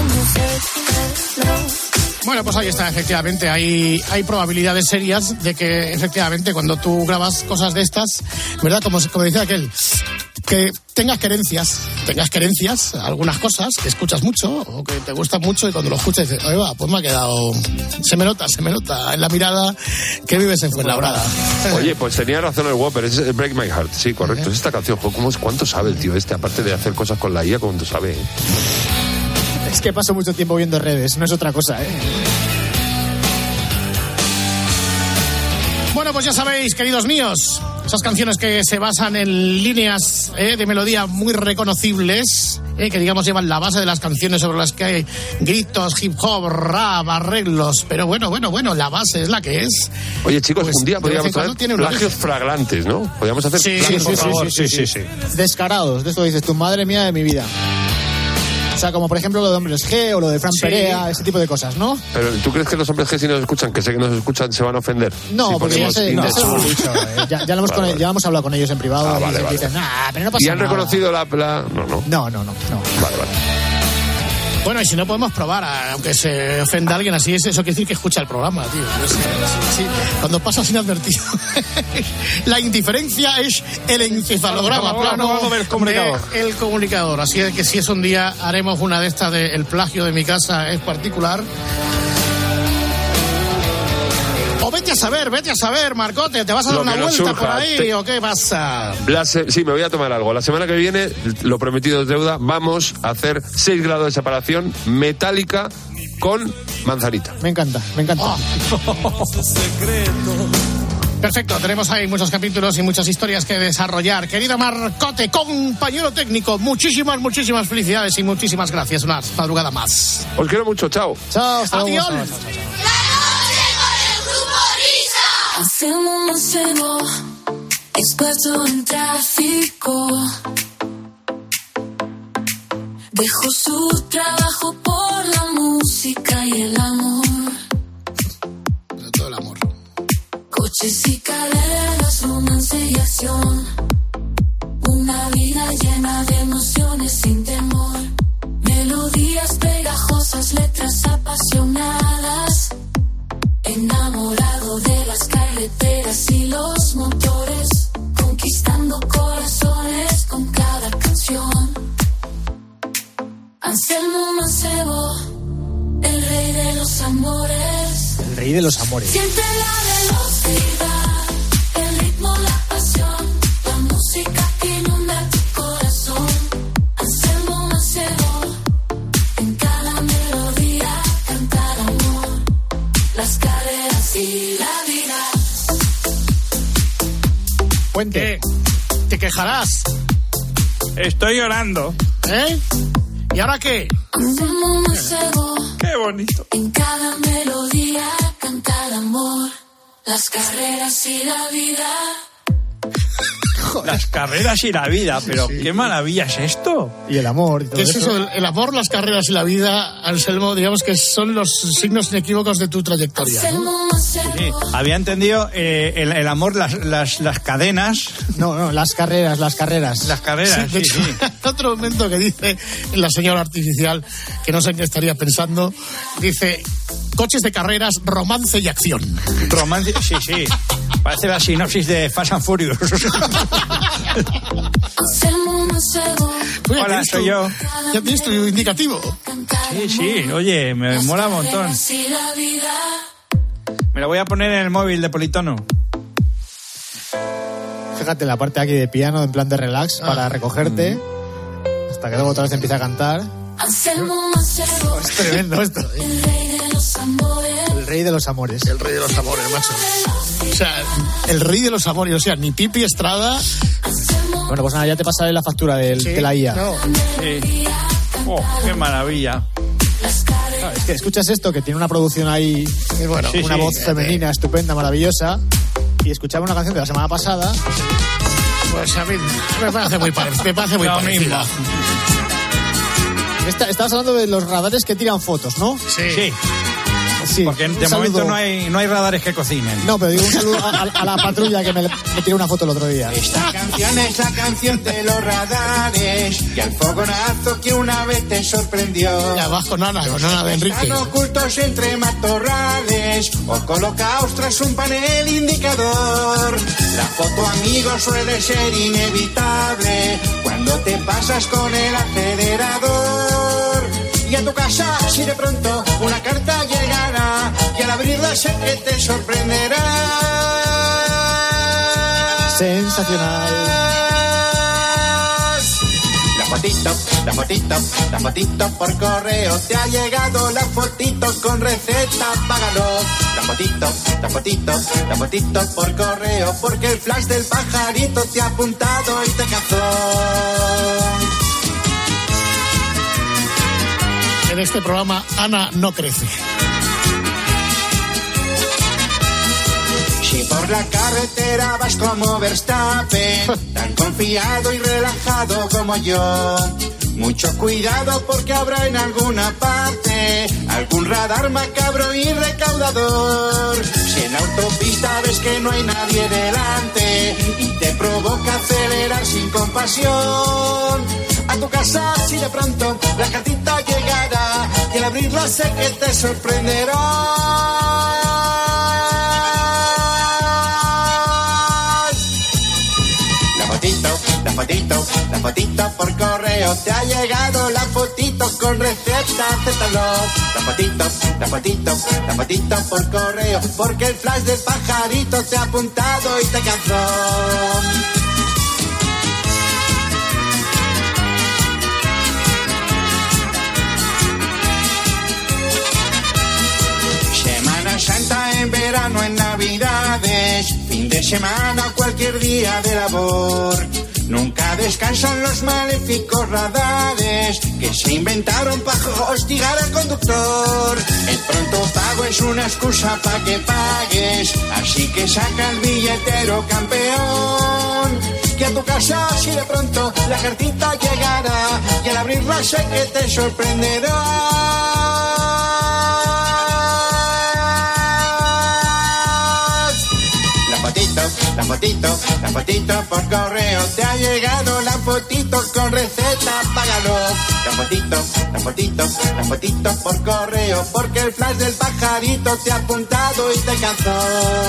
Bueno, pues ahí está, efectivamente. Hay probabilidades serias de que, efectivamente, cuando tú grabas cosas de estas, ¿verdad? Como decía aquel, que tengas querencias, algunas cosas que escuchas mucho o que te gustan mucho y cuando lo escuchas dices, oye, va, pues me ha quedado, se me nota en la mirada que vives en Fuenlabrada. Oye, pues tenía razón el Whopper, es Break My Heart, sí, correcto, es esta canción. ¿Cuánto sabe el tío este? Aparte de hacer cosas con la IA, ¿cuánto sabe? Es que paso mucho tiempo viendo redes, no es otra cosa, ¿eh? Bueno, pues ya sabéis, queridos míos, esas canciones que se basan en líneas de melodía muy reconocibles, que digamos llevan la base de las canciones sobre las que hay gritos, hip hop, rap, arreglos, pero bueno, la base es la que es. Oye, chicos, pues, un día podríamos hacer plagios flagrantes, ¿no? Podríamos hacer plagios, por favor. Sí. Descarados, de esto dices tu madre mía de mi vida. O sea, como por ejemplo lo de Hombres G o lo de Fran Perea, ese tipo de cosas, ¿no? Pero ¿tú crees que los Hombres G, si nos escuchan, que sé que nos escuchan, se van a ofender? No, si porque ya se lo hemos dicho. Ya hemos hablado con ellos en privado. Vale. Dicen, pero no pasa nada. ¿Y han reconocido la...? No. Vale. Bueno, y si no podemos probar, aunque se ofenda a alguien así, eso quiere decir que escucha el programa, tío. Sí, cuando pasa sin advertido. La indiferencia es el encefalograma plano del comunicador. Así es que si es un día, haremos una de estas de el plagio de mi casa es particular. O vete a saber, Marcote, ¿te vas a dar una vuelta por ahí o qué pasa? Sí, me voy a tomar algo. La semana que viene, lo prometido es deuda, vamos a hacer 6 grados de separación metálica con manzanita. Me encanta. Perfecto, tenemos ahí muchos capítulos y muchas historias que desarrollar. Querido Marcote, compañero técnico, muchísimas felicidades y muchísimas gracias. Una madrugada más. Os quiero mucho, chao. Chao, hasta luego. Adiós. Hacemos macebo, experto en tráfico. Dejó su trabajo por la música y el amor. Todo el amor. Coches y cadenas, romance y acción. Una vida llena de emociones sin temor. Melodías pegajosas, letras apasionadas. Enamorado de las carreteras y los motores, conquistando corazones con cada canción. Anselmo Mancebo, el rey de los amores. El rey de los amores. Siente la velocidad, el ritmo, la pasión, la música que inunda tu corazón. Anselmo Mancebo, en cada melodía canta el amor. Las carreras y la vida. Puente, ¿te quejarás? Estoy llorando. ¿Eh? ¿Y ahora qué? Qué bonito. En cada melodía canta el amor. Las carreras y la vida. Las carreras y la vida, pero sí. Qué maravilla es esto. Y el amor. Y todo ¿Qué es eso? El amor, las carreras y la vida, Anselmo, digamos que son los signos inequívocos de tu trayectoria, ¿no? Sí. Había entendido el amor, las cadenas. No, las carreras. Las carreras, sí. Otro momento que dice la señora artificial, que no sé en qué estaría pensando, dice, coches de carreras, romance y acción. Romance, sí. Parece la sinopsis de Fast and Furious. Hola, soy yo. ¿Ya tienes tu indicativo? Sí, oye, me mola un montón. Me lo voy a poner en el móvil de Politono. Fíjate la parte aquí de piano en plan de relax para recogerte hasta que luego otra vez empieza a cantar. Es tremendo esto. El rey de los amores. El rey de los amores, macho. O sea, el rey de los amores, o sea, ni Pipi Estrada. Bueno, pues nada, ya te pasaré la factura de la IA. No. Sí. Oh, qué maravilla. Claro, es que escuchas esto, que tiene una producción ahí, una voz femenina estupenda, maravillosa, y escuchaba una canción de la semana pasada. Pues a mí me parece muy parecida. Estabas hablando de los radares que tiran fotos, ¿no? Sí. Sí, porque de momento no hay radares que cocinen. No, pero digo un saludo a la patrulla que me tiró una foto el otro día. Esta canción es la canción de los radares y al fogonazo que una vez te sorprendió. Ya vas con Ana de Enrique. Están ocultos entre matorrales o colocados tras un panel indicador. La foto, amigo, suele ser inevitable cuando te pasas con el acelerador. Y a tu casa, si de pronto una carta llegará, y al abrirla sé que te sorprenderá. Sensacional. La fotito por correo. Te ha llegado la fotito con receta, págalo. La fotito por correo. Porque el flash del pajarito te ha apuntado y te cazó. En este programa, Ana no crece. Si por la carretera vas como Verstappen, tan confiado y relajado como yo, mucho cuidado porque habrá en alguna parte algún radar macabro y recaudador. Si en la autopista ves que no hay nadie delante y te provoca acelerar sin compasión, a tu casa si de pronto la cartita llegará y al abrirla sé que te sorprenderá. La fotito por correo. Te ha llegado la fotito con receta, acéptalo. La fotito por correo. Porque el flash del pajarito te ha apuntado y te cazó. Semana Santa, en verano, en Navidades, fin de semana, cualquier día de labor. Nunca descansan los maléficos radares que se inventaron para hostigar al conductor. El pronto pago es una excusa para que pagues, así que saca el billetero, campeón. Que a tu casa si de pronto la cartita llegará y al abrirla sé que te sorprenderá. La fotito por correo. Te ha llegado la fotito con receta, págalo. La fotito por correo. Porque el flash del pajarito te ha apuntado y te cazó.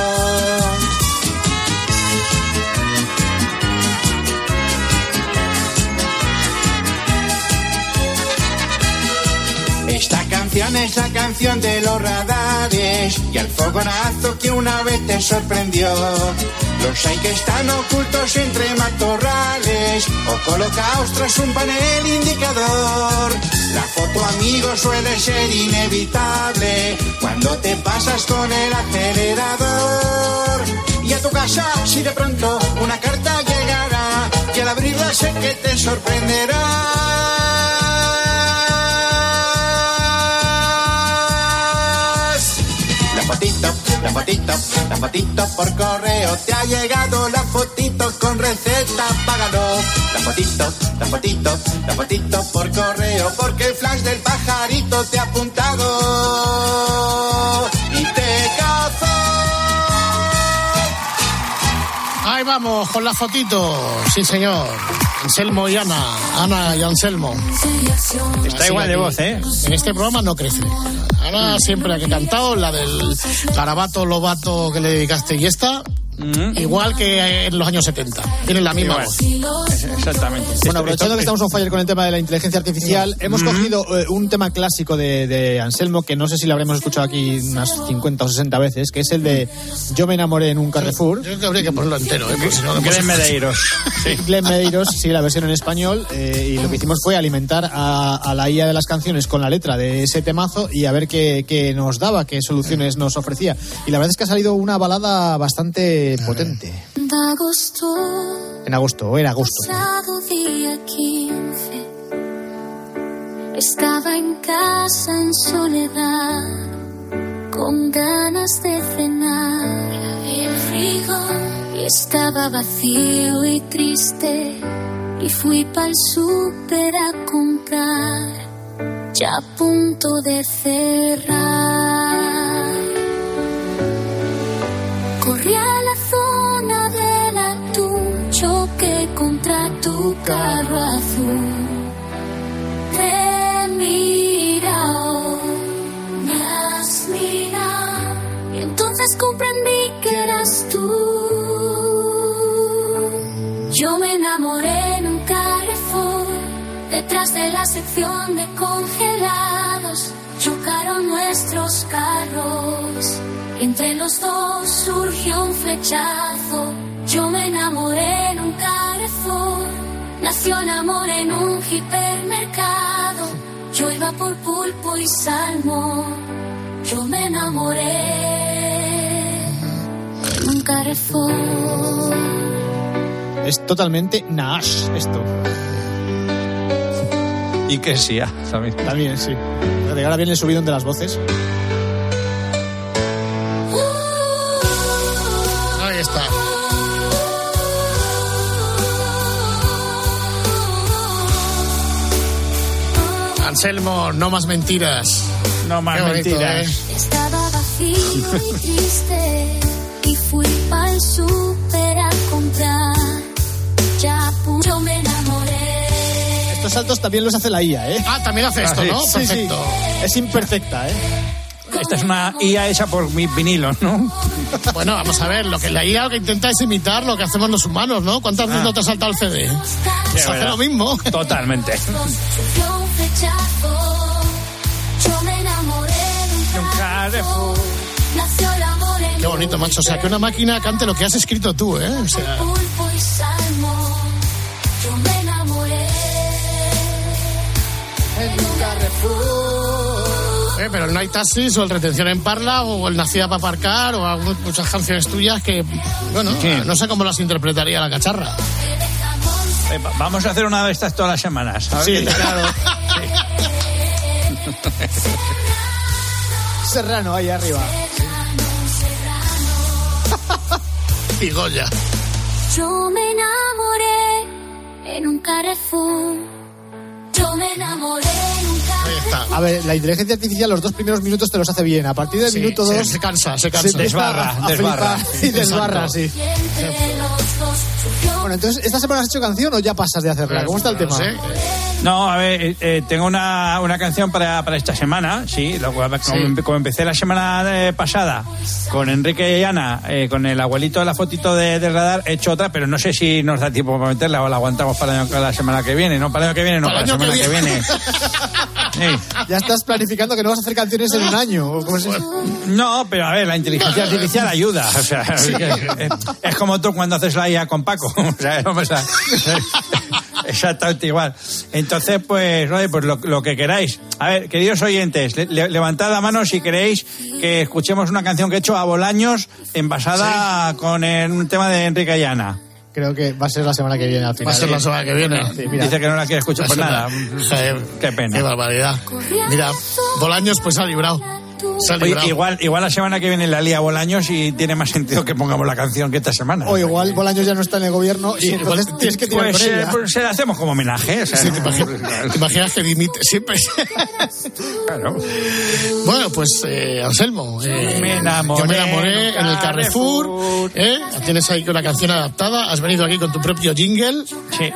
Esta canción es la canción de los radares y al fogonazo que una vez te sorprendió. Los hay que están ocultos entre matorrales o colocados tras un panel indicador. La foto, amigo, suele ser inevitable cuando te pasas con el acelerador. Y a tu casa, si de pronto una carta llegará y al abrirla sé que te sorprenderá. La fotito por correo. Te ha llegado la fotito con receta, págalo. La fotito por correo. Porque el flash del pajarito te ha apuntado y te cazó. Ahí vamos con la fotito. Sí, señor. Anselmo y Ana y Anselmo. Está igual de voz, ¿eh? En este programa no crece. Ana siempre ha cantado la del Garabato Lobato que le dedicaste y esta. Igual que en los años 70. Tienen la misma voz. Exactamente. Bueno, aprovechando que estamos on fire con el tema de la inteligencia artificial, hemos cogido un tema clásico de Anselmo, que no sé si lo habremos escuchado aquí unas 50 o 60 veces, que es el de Yo me enamoré en un Carrefour. Yo creo que habría que ponerlo entero, porque si no, no Glenn Medeiros. Sí. Glenn Medeiros, sí, la versión en español. Y lo que hicimos fue alimentar a la IA de las canciones con la letra de ese temazo y a ver qué nos daba, qué soluciones nos ofrecía. Y la verdad es que ha salido una balada bastante potente. En agosto, era agosto. Pasado día 15, estaba en casa en soledad, con ganas de cenar. El frigo y estaba vacío y triste, y fui pa'l súper a comprar, ya a punto de cerrar. carro azul. Te he mirado, me has mirado, y entonces comprendí que eras tú. Yo me enamoré en un Carrefour, detrás de la sección de congelados. Chocaron nuestros carros, y entre los dos surgió un flechazo. Yo me enamoré en un Carrefour, nació un amor en un hipermercado. Yo iba por pulpo y salmón, yo me enamoré en un Carrefour. Es totalmente Nash esto. Y que sí, también. También, sí. Ahora viene el subidón de las voces. Ahí está. Anselmo, no más mentiras. No más mentiras. Estaba vacío y triste, y fui pa'l súper a comprar. Ya yo me enamoré. Estos saltos también los hace la IA, ¿eh? Ah, también hace esto, ¿no? Sí, Perfecto. Sí. Es imperfecta, ¿eh? Esta es una IA hecha por mis vinilos, ¿no? Bueno, vamos a ver, lo que la IA lo que intenta es imitar lo que hacemos los humanos, ¿no? ¿Cuántas veces no te ha saltado el CD? Pues hace lo mismo. Totalmente. Yo me enamoré de un Carrefour. Nació el amor en Qué bonito, macho. O sea, que una máquina cante lo que has escrito tú, ¿eh? O sea... pulpo y salmón. Yo me enamoré en un Carrefour. Pero el Night Taxis o el Retención en Parla o el Nacida para aparcar o muchas canciones tuyas que, bueno, sí. No sé cómo las interpretaría la cacharra. Vamos a hacer una de estas todas las semanas. Sí, claro. Serrano, ahí arriba. Y Goya. Yo me enamoré en un Carrefour. Yo me enamoré en un Carrefour. Ahí está. A ver, la inteligencia artificial los 2 primeros minutos te los hace bien. A partir del minuto 2... Se cansa. Desbarra. Y desbarra, sí. Bueno, entonces, ¿esta semana has hecho canción o ya pasas de hacerla? ¿Cómo está el tema? No, a ver, tengo una canción para esta semana, sí. Como empecé la semana pasada con Enrique y Ana, con el abuelito de la fotito del radar, he hecho otra, pero no sé si nos da tiempo para meterla o la aguantamos para la semana que viene. No, para el año que viene, no, para la semana que viene. Sí. Ya estás planificando que no vas a hacer canciones en un año. ¿O cómo es eso? No, pero a ver, la inteligencia artificial ayuda. O sea, sí. Es como tú cuando haces la IA con Paco. O sea, vamos a... Exactamente igual. Entonces, pues lo que queráis. A ver, queridos oyentes, levantad la mano si queréis que escuchemos una canción que he hecho a Bolaños envasada con un tema de Enrique y Ana. Creo que va a ser la semana que viene al final. Va a ser la semana que viene. Sí, dice que no la quiere escuchar por nada. Qué pena. Qué barbaridad. Mira, Bolaños pues ha librado. Oye, igual la semana que viene la lía Bolaños y tiene más sentido que pongamos la canción que esta semana. O igual Bolaños ya no está en el gobierno y entonces tienes que tirar con ella. Pues se la hacemos como homenaje. O sea, sí, ¿te imaginas que dimite siempre? Claro. Bueno, pues Anselmo, yo me enamoré en el Carrefour. Tienes ahí una canción adaptada. Has venido aquí con tu propio jingle. Sí.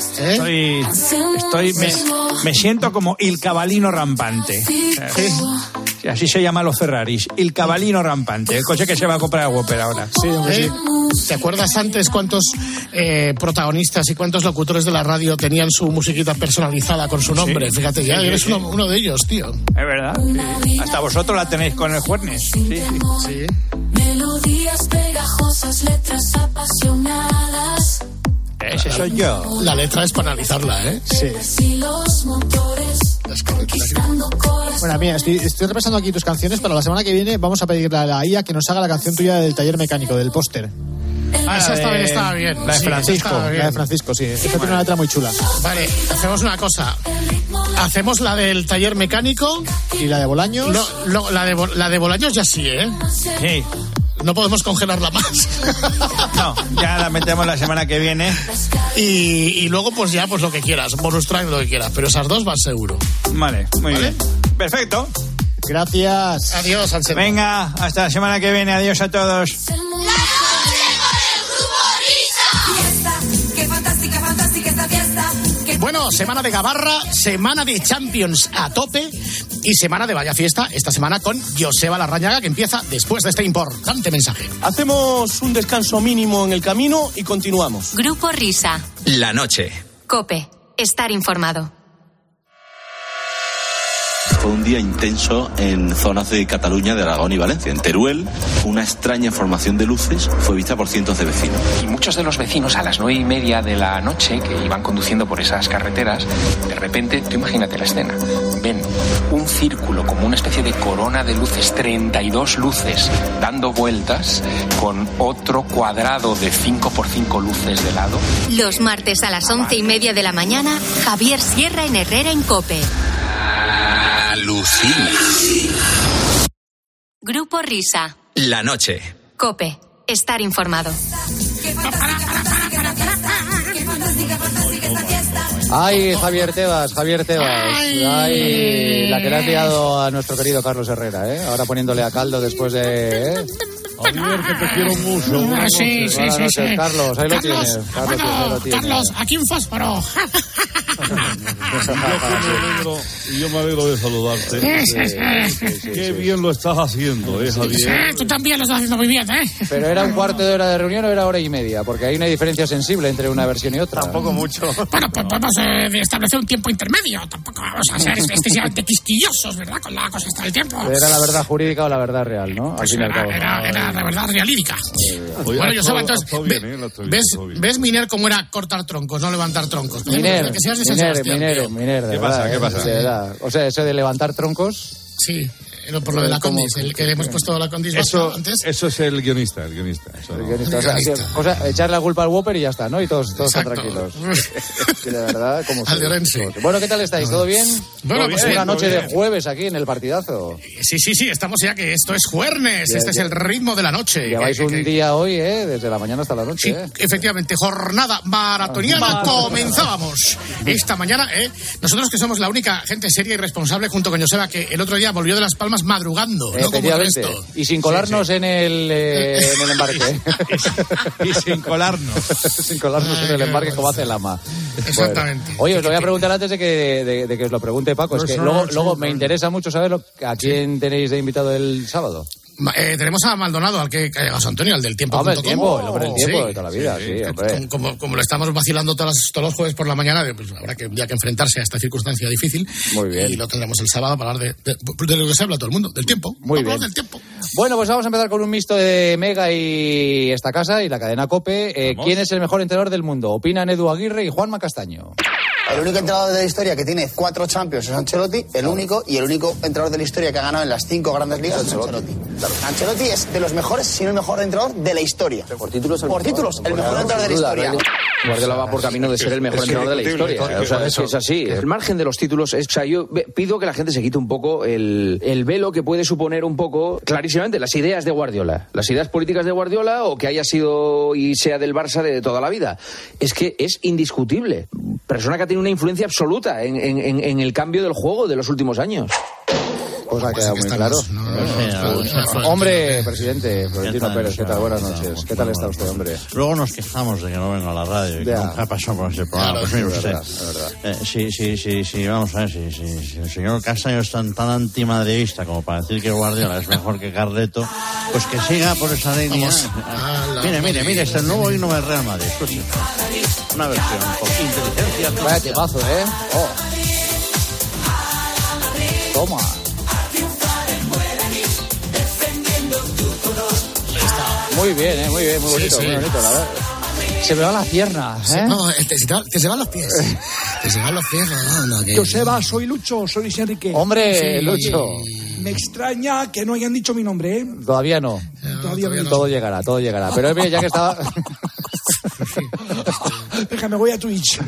Me siento como il cavallino rampante. Sí, así se llaman los Ferraris. El cavallino rampante, el coche que se va a comprar a Whopper ahora. Sí, sí. ¿Te acuerdas antes cuántos protagonistas y cuántos locutores de la radio tenían su musiquita personalizada con su nombre? Sí. Fíjate, ya eres uno de ellos, tío. Es verdad. Sí. Hasta vosotros la tenéis con el Juernes. Sí. Melodías pegajosas, letras apasionadas. Ese soy yo. La letra es para analizarla, ¿eh? Sí. Los motores conquistando corazones. Bueno, mira, estoy repasando aquí tus canciones. Para la semana que viene vamos a pedirle a la IA que nos haga la canción tuya del taller mecánico, del póster. Esa estaba bien. La de Francisco. La de Francisco, sí. Esta tiene una letra muy chula. Vale, hacemos una cosa. Hacemos la del taller mecánico. ¿Y la de Bolaños? No, la de Bolaños ya sí, ¿eh? Sí. No podemos congelarla más. No, ya la metemos la semana que viene. Y luego pues ya pues lo que quieras, bonus track, lo que quieras. Pero esas dos van seguro. Vale, muy bien. Perfecto. Gracias. Adiós, Anselmo. Venga, hasta la semana que viene. Adiós a todos. ¡Qué fantástica esta fiesta! Bueno, semana de Gabarra, semana de Champions a tope y semana de Vaya Fiesta, esta semana con Joseba Larrañaga, que empieza después de este importante mensaje. Hacemos un descanso mínimo en el camino y continuamos. Grupo Risa. La noche. COPE. Estar informado. Fue un día intenso en zonas de Cataluña, de Aragón y Valencia. En Teruel, una extraña formación de luces fue vista por cientos de vecinos. Y muchos de los vecinos a las 9:30 de la noche, que iban conduciendo por esas carreteras, de repente, tú imagínate la escena, ven un círculo como una especie de corona de luces, 32 luces dando vueltas, con otro cuadrado de 5x5 luces de lado. Los martes a las 11:30 de la mañana, Javier Sierra en Herrera en COPE. Alucina. Grupo Risa. La noche. COPE. Estar informado. Ay, Javier Tebas. Ay, la que le has liado a nuestro querido Carlos Herrera, ¿eh? Ahora poniéndole a caldo después de... Javier, que te quiero mucho. Sí. Carlos, ahí lo tienes. Carlos, aquí un fósforo. Y yo me alegro de saludarte. Qué bien lo estás haciendo, Javier. Tú también lo estás haciendo muy bien, ¿eh? ¿Pero era un cuarto de hora de reunión o era hora y media? Porque hay una diferencia sensible entre una versión y otra. Tampoco mucho. Bueno, pues podemos establecer un tiempo intermedio. Tampoco vamos a ser excesivamente quisquillosos, ¿verdad? Con la cosa esta del tiempo. Era la verdad jurídica o la verdad real, ¿no? Pues era la verdad realídica. Bueno, yo sabía, entonces, ¿ves Miner cómo era cortar troncos, no levantar troncos? Miner, ¿Qué pasa? O sea, eso de levantar troncos... Sí, por lo de la Condis, el que le hemos puesto la Condis antes. Eso es el guionista. O sea, echarle la culpa al Whopper y ya está, ¿no? Y todos están tranquilos. Sí, la verdad, como al de Orense. Bueno, ¿qué tal estáis? ¿Todo bien? Bueno, pues una noche de jueves aquí en el partidazo. Sí, estamos ya que esto es jueves. Este es el ritmo de la noche. Lleváis un día hoy, desde la mañana hasta la noche. Sí, efectivamente, jornada maratoniana. Comenzábamos esta mañana, Nosotros que somos la única gente seria y responsable junto con Joseba, que el otro día volvió de Las Palmas madrugando, no como el resto. Y sin colarnos en el embarque. Y sin colarnos. En el embarque como hace Lama. Exactamente. Bueno. Oye, os lo voy a preguntar antes de que os lo pregunte Paco. Es que luego me interesa mucho saber a quién tenéis de invitado el sábado. Tenemos a Maldonado, a José Antonio, al del tiempo. Hombre, el hombre del tiempo de toda la vida, sí, hombre. Como lo estamos vacilando todos los jueves por la mañana, pues habrá que enfrentarse a esta circunstancia difícil. Muy bien. Y lo tendremos el sábado para hablar de lo que se habla todo el mundo, del tiempo. Muy bien. Del tiempo. Bueno, pues vamos a empezar con un mixto de Mega y esta casa y la cadena COPE. ¿Quién es el mejor entrenador del mundo? Opinan Edu Aguirre y Juanma Castaño. El único entrenador de la historia que tiene 4 Champions es Ancelotti, el único entrenador de la historia que ha ganado en las 5 grandes ligas es Ancelotti. Claro. Ancelotti es de los mejores, si no el mejor entrenador de la historia. Por títulos, el mejor entrenador de la historia. Guardiola va por camino de ser el mejor entrenador de la historia. O sea, es así. El margen de los títulos es... O sea, yo pido que la gente se quite un poco el velo que puede suponer un poco, clarísimamente, las ideas de Guardiola. Las ideas políticas de Guardiola o que haya sido y sea del Barça de toda la vida. Es que es indiscutible. Persona que ha tenido una influencia absoluta en el cambio del juego de los últimos años. Pues ha quedado muy claro. Hombre, presidente, Florentino Pérez, ¿qué tal? Buenas noches. ¿Qué tal está usted, hombre? Luego nos quejamos de que no venga a la radio y que nunca pasó por ese programa. Pues mire usted. Sí, vamos a ver, si el señor Castaño es tan antimadridista como para decir que Guardiola es mejor que Carleto, pues que siga por esa línea. Mire, este nuevo himno del Real Madrid. Escuche. Una versión con inteligencia. Vaya temazo, Oh. Toma. Muy bien, muy bonito, muy bonito, la verdad. Se me van las piernas, No, te se van los pies. Te se van los pies, no. Joseba, soy Lucho, soy Luis Enrique. Hombre, Lucho. Me extraña que no hayan dicho mi nombre, Todavía no. Todavía no. Todo llegará. Pero mire, ya que estaba... Déjame, voy a Twitch.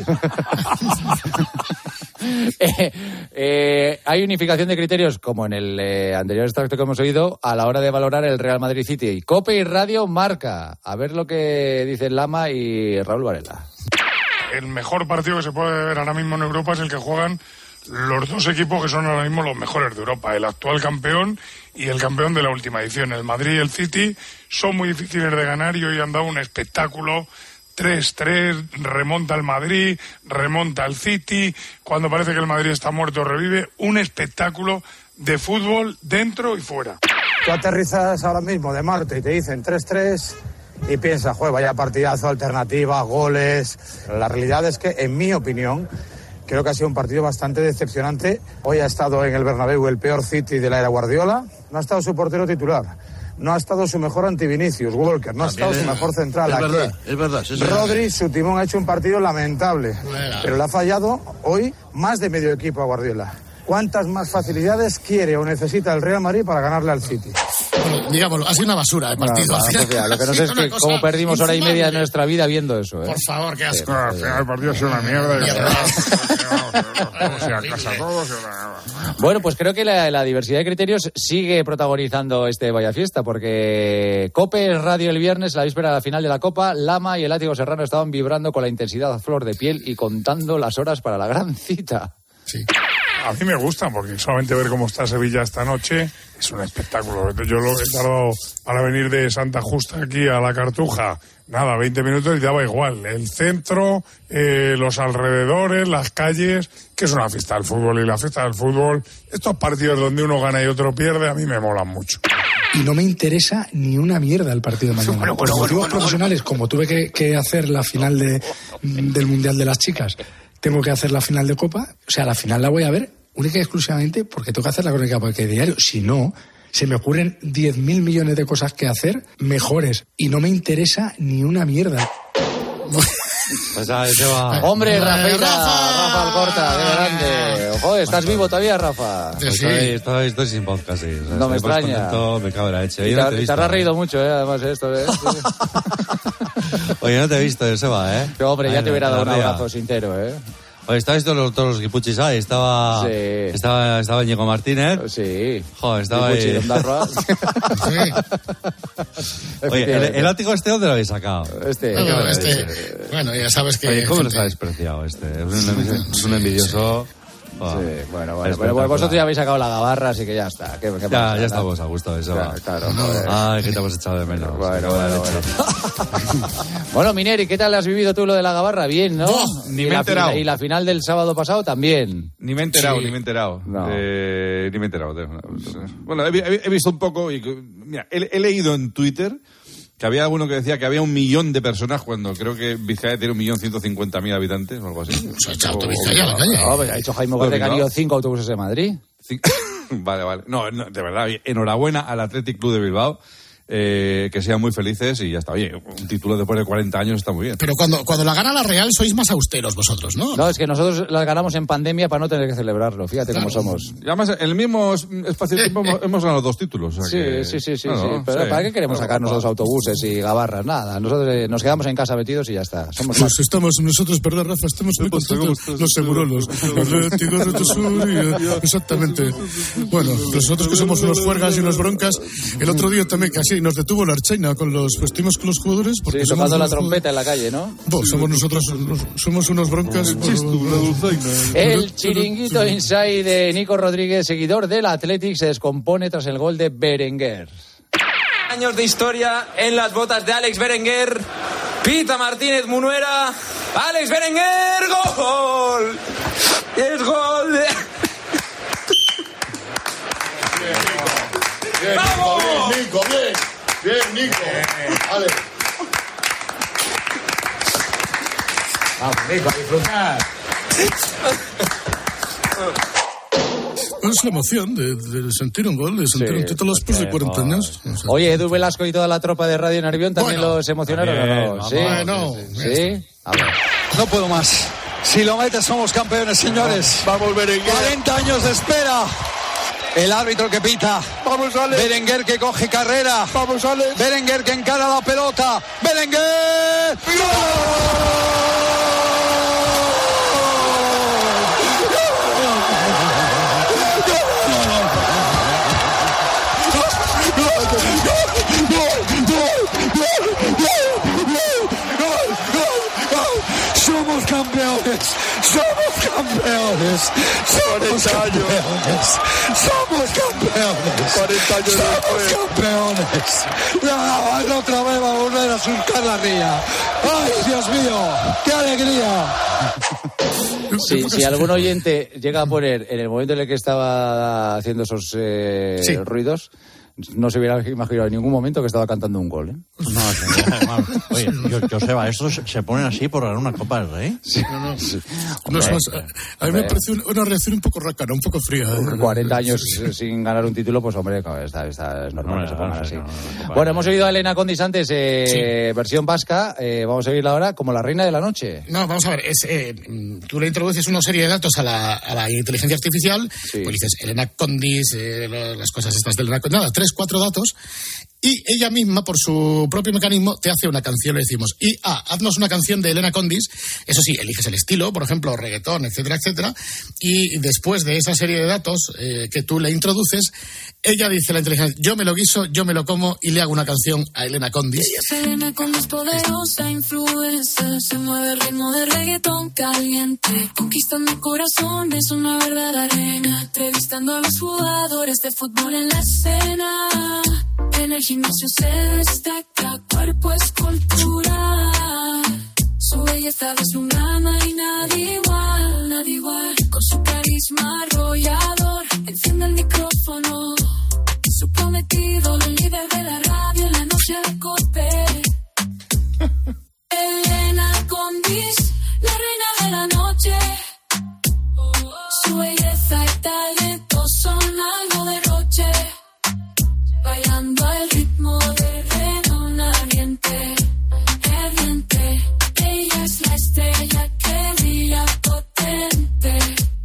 Hay unificación de criterios, como en el anterior extracto que hemos oído, a la hora de valorar el Real Madrid City. COPE y Radio Marca. A ver lo que dicen Lama y Raúl Varela. El mejor partido que se puede ver ahora mismo en Europa es el que juegan los dos equipos que son ahora mismo los mejores de Europa, el actual campeón y el campeón de la última edición. El Madrid y el City son muy difíciles de ganar y hoy han dado un espectáculo 3-3, remonta el Madrid, remonta el City, cuando parece que el Madrid está muerto revive, un espectáculo de fútbol dentro y fuera. Tú aterrizas ahora mismo de Marte y te dicen 3-3 y piensas, joder, vaya partidazo, alternativa, goles. La realidad es que, en mi opinión, creo que ha sido un partido bastante decepcionante. Hoy ha estado en el Bernabéu el peor City de la era Guardiola, no ha estado su portero titular. No ha estado su mejor anti-Vinicius, Walker. No ha estado su mejor central. Es verdad. Rodri, su timón, ha hecho un partido lamentable. Pero le ha fallado hoy más de medio equipo a Guardiola. ¿Cuántas más facilidades quiere o necesita el Real Madrid para ganarle al City? Bueno, digámoslo, ha sido una basura de partido. Lo que no sé es que cómo perdimos hora y media de nuestra vida viendo eso. Por favor, qué asco. Al final el partido ha sido una mierda. Bueno, pues creo que la diversidad de criterios sigue protagonizando este Vaya Fiesta, porque COPE Radio el viernes, la víspera de la final de la Copa, Lama y el Látigo Serrano estaban vibrando con la intensidad a flor de piel y contando las horas para la gran cita. Sí. A mí me gusta, porque solamente ver cómo está Sevilla esta noche es un espectáculo. Yo lo he tardado para venir de Santa Justa aquí a la Cartuja, 20 minutos y daba igual. El centro, los alrededores, las calles, que es una fiesta del fútbol. Y la fiesta del fútbol, estos partidos donde uno gana y otro pierde, a mí me molan mucho. Y no me interesa ni una mierda el partido de mañana. Por motivos profesionales, como tuve que hacer la final del Mundial de las Chicas, tengo que hacer la final de Copa, o sea, la final la voy a ver única y exclusivamente porque tengo que hacer la crónica de diario. Si no, se me ocurren 10.000 millones de cosas que hacer mejores y no me interesa ni una mierda. Pues ahí se va. Hombre, Rafa Alcorta, qué grande. Joder, ¿estás vivo todavía, Rafa? Sí. Estoy sin podcast, sí. O sea, no me extraña. Contento, me cago en la leche. Te has reído mucho, además, esto, Oye, no te he visto, Seba, Hombre, ya te hubiera dado un abrazo sincero, Oye, ¿estabais todos los guipuchis ahí? Estaba Íñigo Martínez. Sí. Joder, estaba ahí. Oye, ¿el látigo dónde lo habéis sacado? Bueno, ya sabes que... Oye, ¿cómo nos ha despreciado Es un envidioso... Sí, bueno, pero vosotros ya habéis sacado la gabarra, así que ya está. Ya estamos a gusto, eso va. Claro. Ay, que te hemos echado de menos. Bueno. Bueno, Mineri, ¿qué tal has vivido tú lo de la gabarra? Bien, ¿no? Ni me he enterado. Y la final del sábado pasado también. Ni me he enterado. No. Ni me he enterado. Bueno, he visto un poco y... Mira, he leído en Twitter que había alguno que decía que había 1 millón de personas cuando creo que Vizcaya tiene 1.150.000 habitantes o algo así. Se ha echado Vizcaya a la calle. No, ha dicho Jaime Gómez que han ido 5 autobuses de Madrid. Vale. No, de verdad, enhorabuena al Athletic Club de Bilbao. Que sean muy felices y ya está. Oye, un título después de 40 años está muy bien. Pero cuando la gana la Real sois más austeros vosotros, ¿no? No, es que nosotros las ganamos en pandemia para no tener que celebrarlo. Fíjate cómo somos. Y además, en el mismo espacio de tiempo hemos ganado 2 títulos. O sea sí. Pero ¿para qué queremos sacarnos los autobuses y gabarras? Nada. Nosotros nos quedamos en casa metidos y ya está. Estamos nosotros, ¿verdad, Rafa? Estamos muy contentos. Los segurolos. Exactamente. Bueno, nosotros que somos unos juergas y unos broncas, el otro día también casi nos detuvo la Archaina estuvimos con los jugadores porque tocando la trompeta en la calle, ¿no? Somos unos broncas. El chiringuito inside de Nico Rodríguez, seguidor del Athletic, se descompone tras el gol de Berenguer. Años de historia en las botas de Alex Berenguer. Pita Martínez Munuera. Alex Berenguer, gol. Es gol. ¡Vamos! Nico, bien, Nico. Vale. Vamos, Nico, a disfrutar. Es la emoción de sentir un gol, de sentir un título después de 40 años. Oye, Edu Velasco y toda la tropa de Radio Nervión también los emocionaron, ¿o no? Sí. ¿Sí? A ver. No puedo más. Si lo metes, somos campeones, señores. Va a volver en 40 años de espera. El árbitro que pita. Vamos, Alex. Berenguer que coge carrera. Vamos, Alex. Berenguer que encara la pelota. Berenguer. Somos campeones. Somos campeones. campeones. Somos campeones. Somos campeones. 40 años somos campeones. No, otra vez va a volver a surcar la ría. ¡Ay, Dios mío! ¡Qué alegría! Si algún oyente llega a poner en el momento en el que estaba haciendo esos ruidos, no se hubiera imaginado en ningún momento que estaba cantando un gol, ¿eh? No, oye, Joseba, ¿estos se ponen así por ganar una Copa del Rey? Sí. A mí me parece una reacción un poco rácana, un poco fría. 40 años sin ganar un título, pues hombre, es normal que se pongan así. Bueno, hemos oído a Elena Condis antes, versión vasca, vamos a oírla ahora como la reina de la noche. No, vamos a ver, tú le introduces una serie de datos a la inteligencia artificial, pues dices Elena Condis, las cosas estas de Elena Condis, nada, 3-4 datos, y ella misma, por su propio mecanismo, te hace una canción. Le decimos, haznos una canción de Elena Condis. Eso sí, eliges el estilo, por ejemplo, reggaetón, etcétera, etcétera, y después de esa serie de datos que tú le introduces, ella dice, la inteligencia, yo me lo guiso, yo me lo como, y le hago una canción a Elena Condis. Elena Condis poderosa, influencer, se mueve el ritmo de reggaetón caliente, conquistando corazones, una verdadera reina, entrevistando a los jugadores de fútbol en la escena. En el gimnasio se destaca, cuerpo escultura. Su belleza deslumbrana y nadie igual, nadie igual. Con su carisma arrollador, enciende el micrófono. Su prometido, el líder de la radio en la noche de Cope. Elena Condis, la reina de la noche. Su belleza y talento son algo derroche. Bailando al ritmo de renón ardiente, ardiente. Ella es la estrella que brilla potente.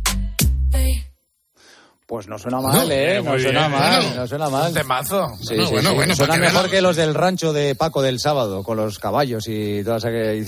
Pues no suena mal, no suena mal, no suena mal. Temazo. Sí, bueno, suena mejor que los del rancho de Paco del sábado, con los caballos y todas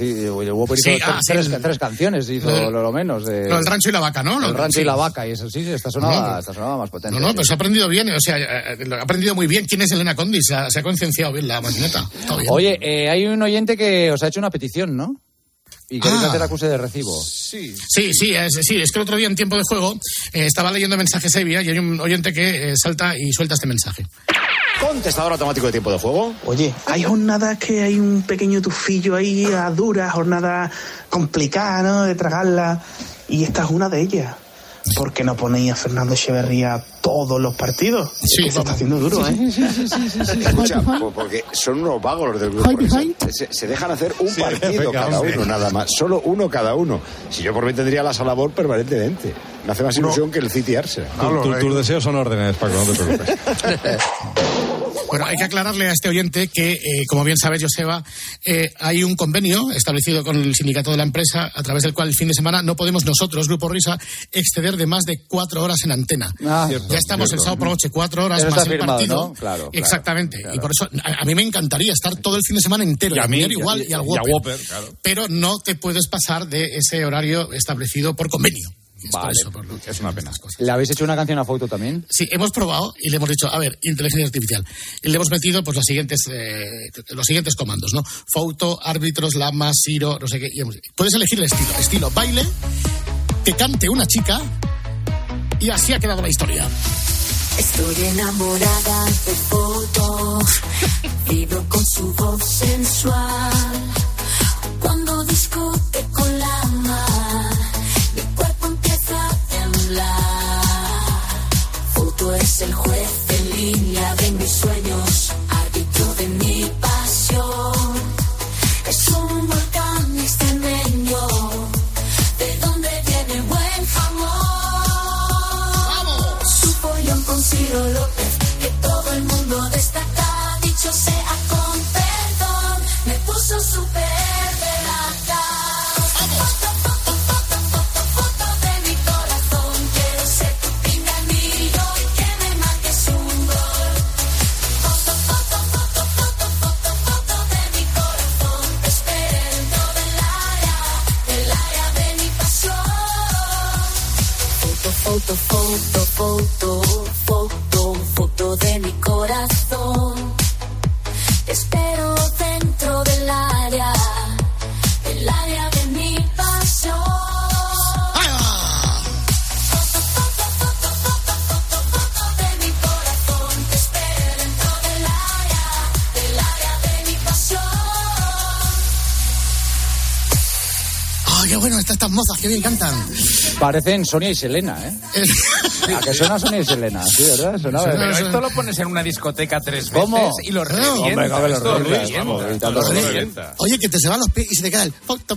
tres canciones, hizo lo menos. El rancho y la vaca, ¿no? El rancho y la vaca, y eso sí, esta sonaba más potente. No, pero se ha aprendido bien, o sea, ha aprendido muy bien quién es Elena Condis, se ha concienciado bien la maquineta. Oye, hay un oyente que os ha hecho una petición, ¿no? ¿Y queréis hacer acuse de recibo? Sí, es que el otro día en tiempo de juego estaba leyendo mensajes Evia y hay un oyente que salta y suelta este mensaje. Contestador automático de tiempo de juego. Oye, hay jornadas que hay un pequeño tufillo ahí a duras, jornadas complicadas, ¿no?, de tragarla, y esta es una de ellas. ¿Por qué no ponéis a Fernando Echeverría todos los partidos? Sí, se está haciendo duro, ¿eh? Sí. Escucha, porque son unos vagos los del grupo. Se dejan hacer un partido cada uno, nada más. Solo uno cada uno. Si yo por mí tendría la labor permanentemente. Me hace más ilusión que el City Arsenal. Tus deseos son órdenes, Paco, no te preocupes. Bueno, hay que aclararle a este oyente que, como bien sabes, Joseba, hay un convenio establecido con el sindicato de la empresa a través del cual el fin de semana no podemos nosotros, Grupo Risa, exceder de más de 4 horas en Antena. Ya estamos el sábado por la noche, 4 horas más el partido. ¿no? Claro. Exactamente. Claro. Y por eso a mí me encantaría estar todo el fin de semana entero. Y a mí, igual y al Whopper. Claro. Pero no te puedes pasar de ese horario establecido por convenio. Vale, es una pena. ¿Le habéis hecho una canción a Fouto también? Sí, hemos probado y le hemos dicho, a ver, inteligencia artificial. Y le hemos metido pues los siguientes comandos, ¿no? Fouto, árbitros, Lama, Siro, no sé qué. Puedes elegir el estilo. Estilo baile, que cante una chica, y así ha quedado la historia. Estoy enamorada de Fouto, vibro con su voz sensual. Cuando discute con Lama, Fouto es el juez en línea de mis sueños, árbitro de mi pasión. Es un volcán extremeño, de donde viene buen jamón. Su pollón con Ciro López, que todo el mundo destaca. Dicho sea con perdón, me puso súper de la cara. bueno, estas mozas, qué bien cantan. Parecen Sonia y Selena, ¿eh? ¿A que suena Sonia y Selena? Sí, ¿verdad? Sonaba. Pero esto lo pones en una discoteca 3 veces ¿Cómo? y lo revienta. Oye, que te se van los pies y se te queda el...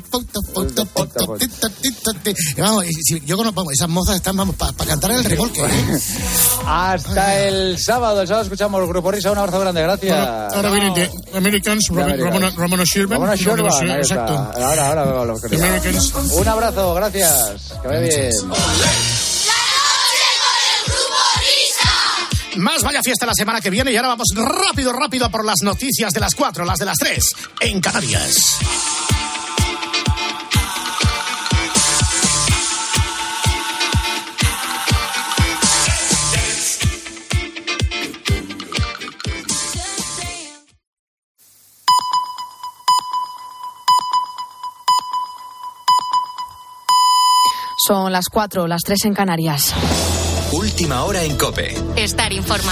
Vamos, yo conozco esas mozas, están, vamos, para cantar en el remolque. Hasta el sábado escuchamos el Grupo Risa. Un abrazo grande, gracias. Ahora vienen de Americans, Ramona Sherman. Exacto. Ahora lo que un abrazo, gracias. Que vaya bien. Más Vaya Fiesta la semana que viene y ahora vamos rápido a por las noticias de las 4, las de las 3 en Canarias. Son las 4, las 3 en Canarias. Última hora en COPE. Estar informado.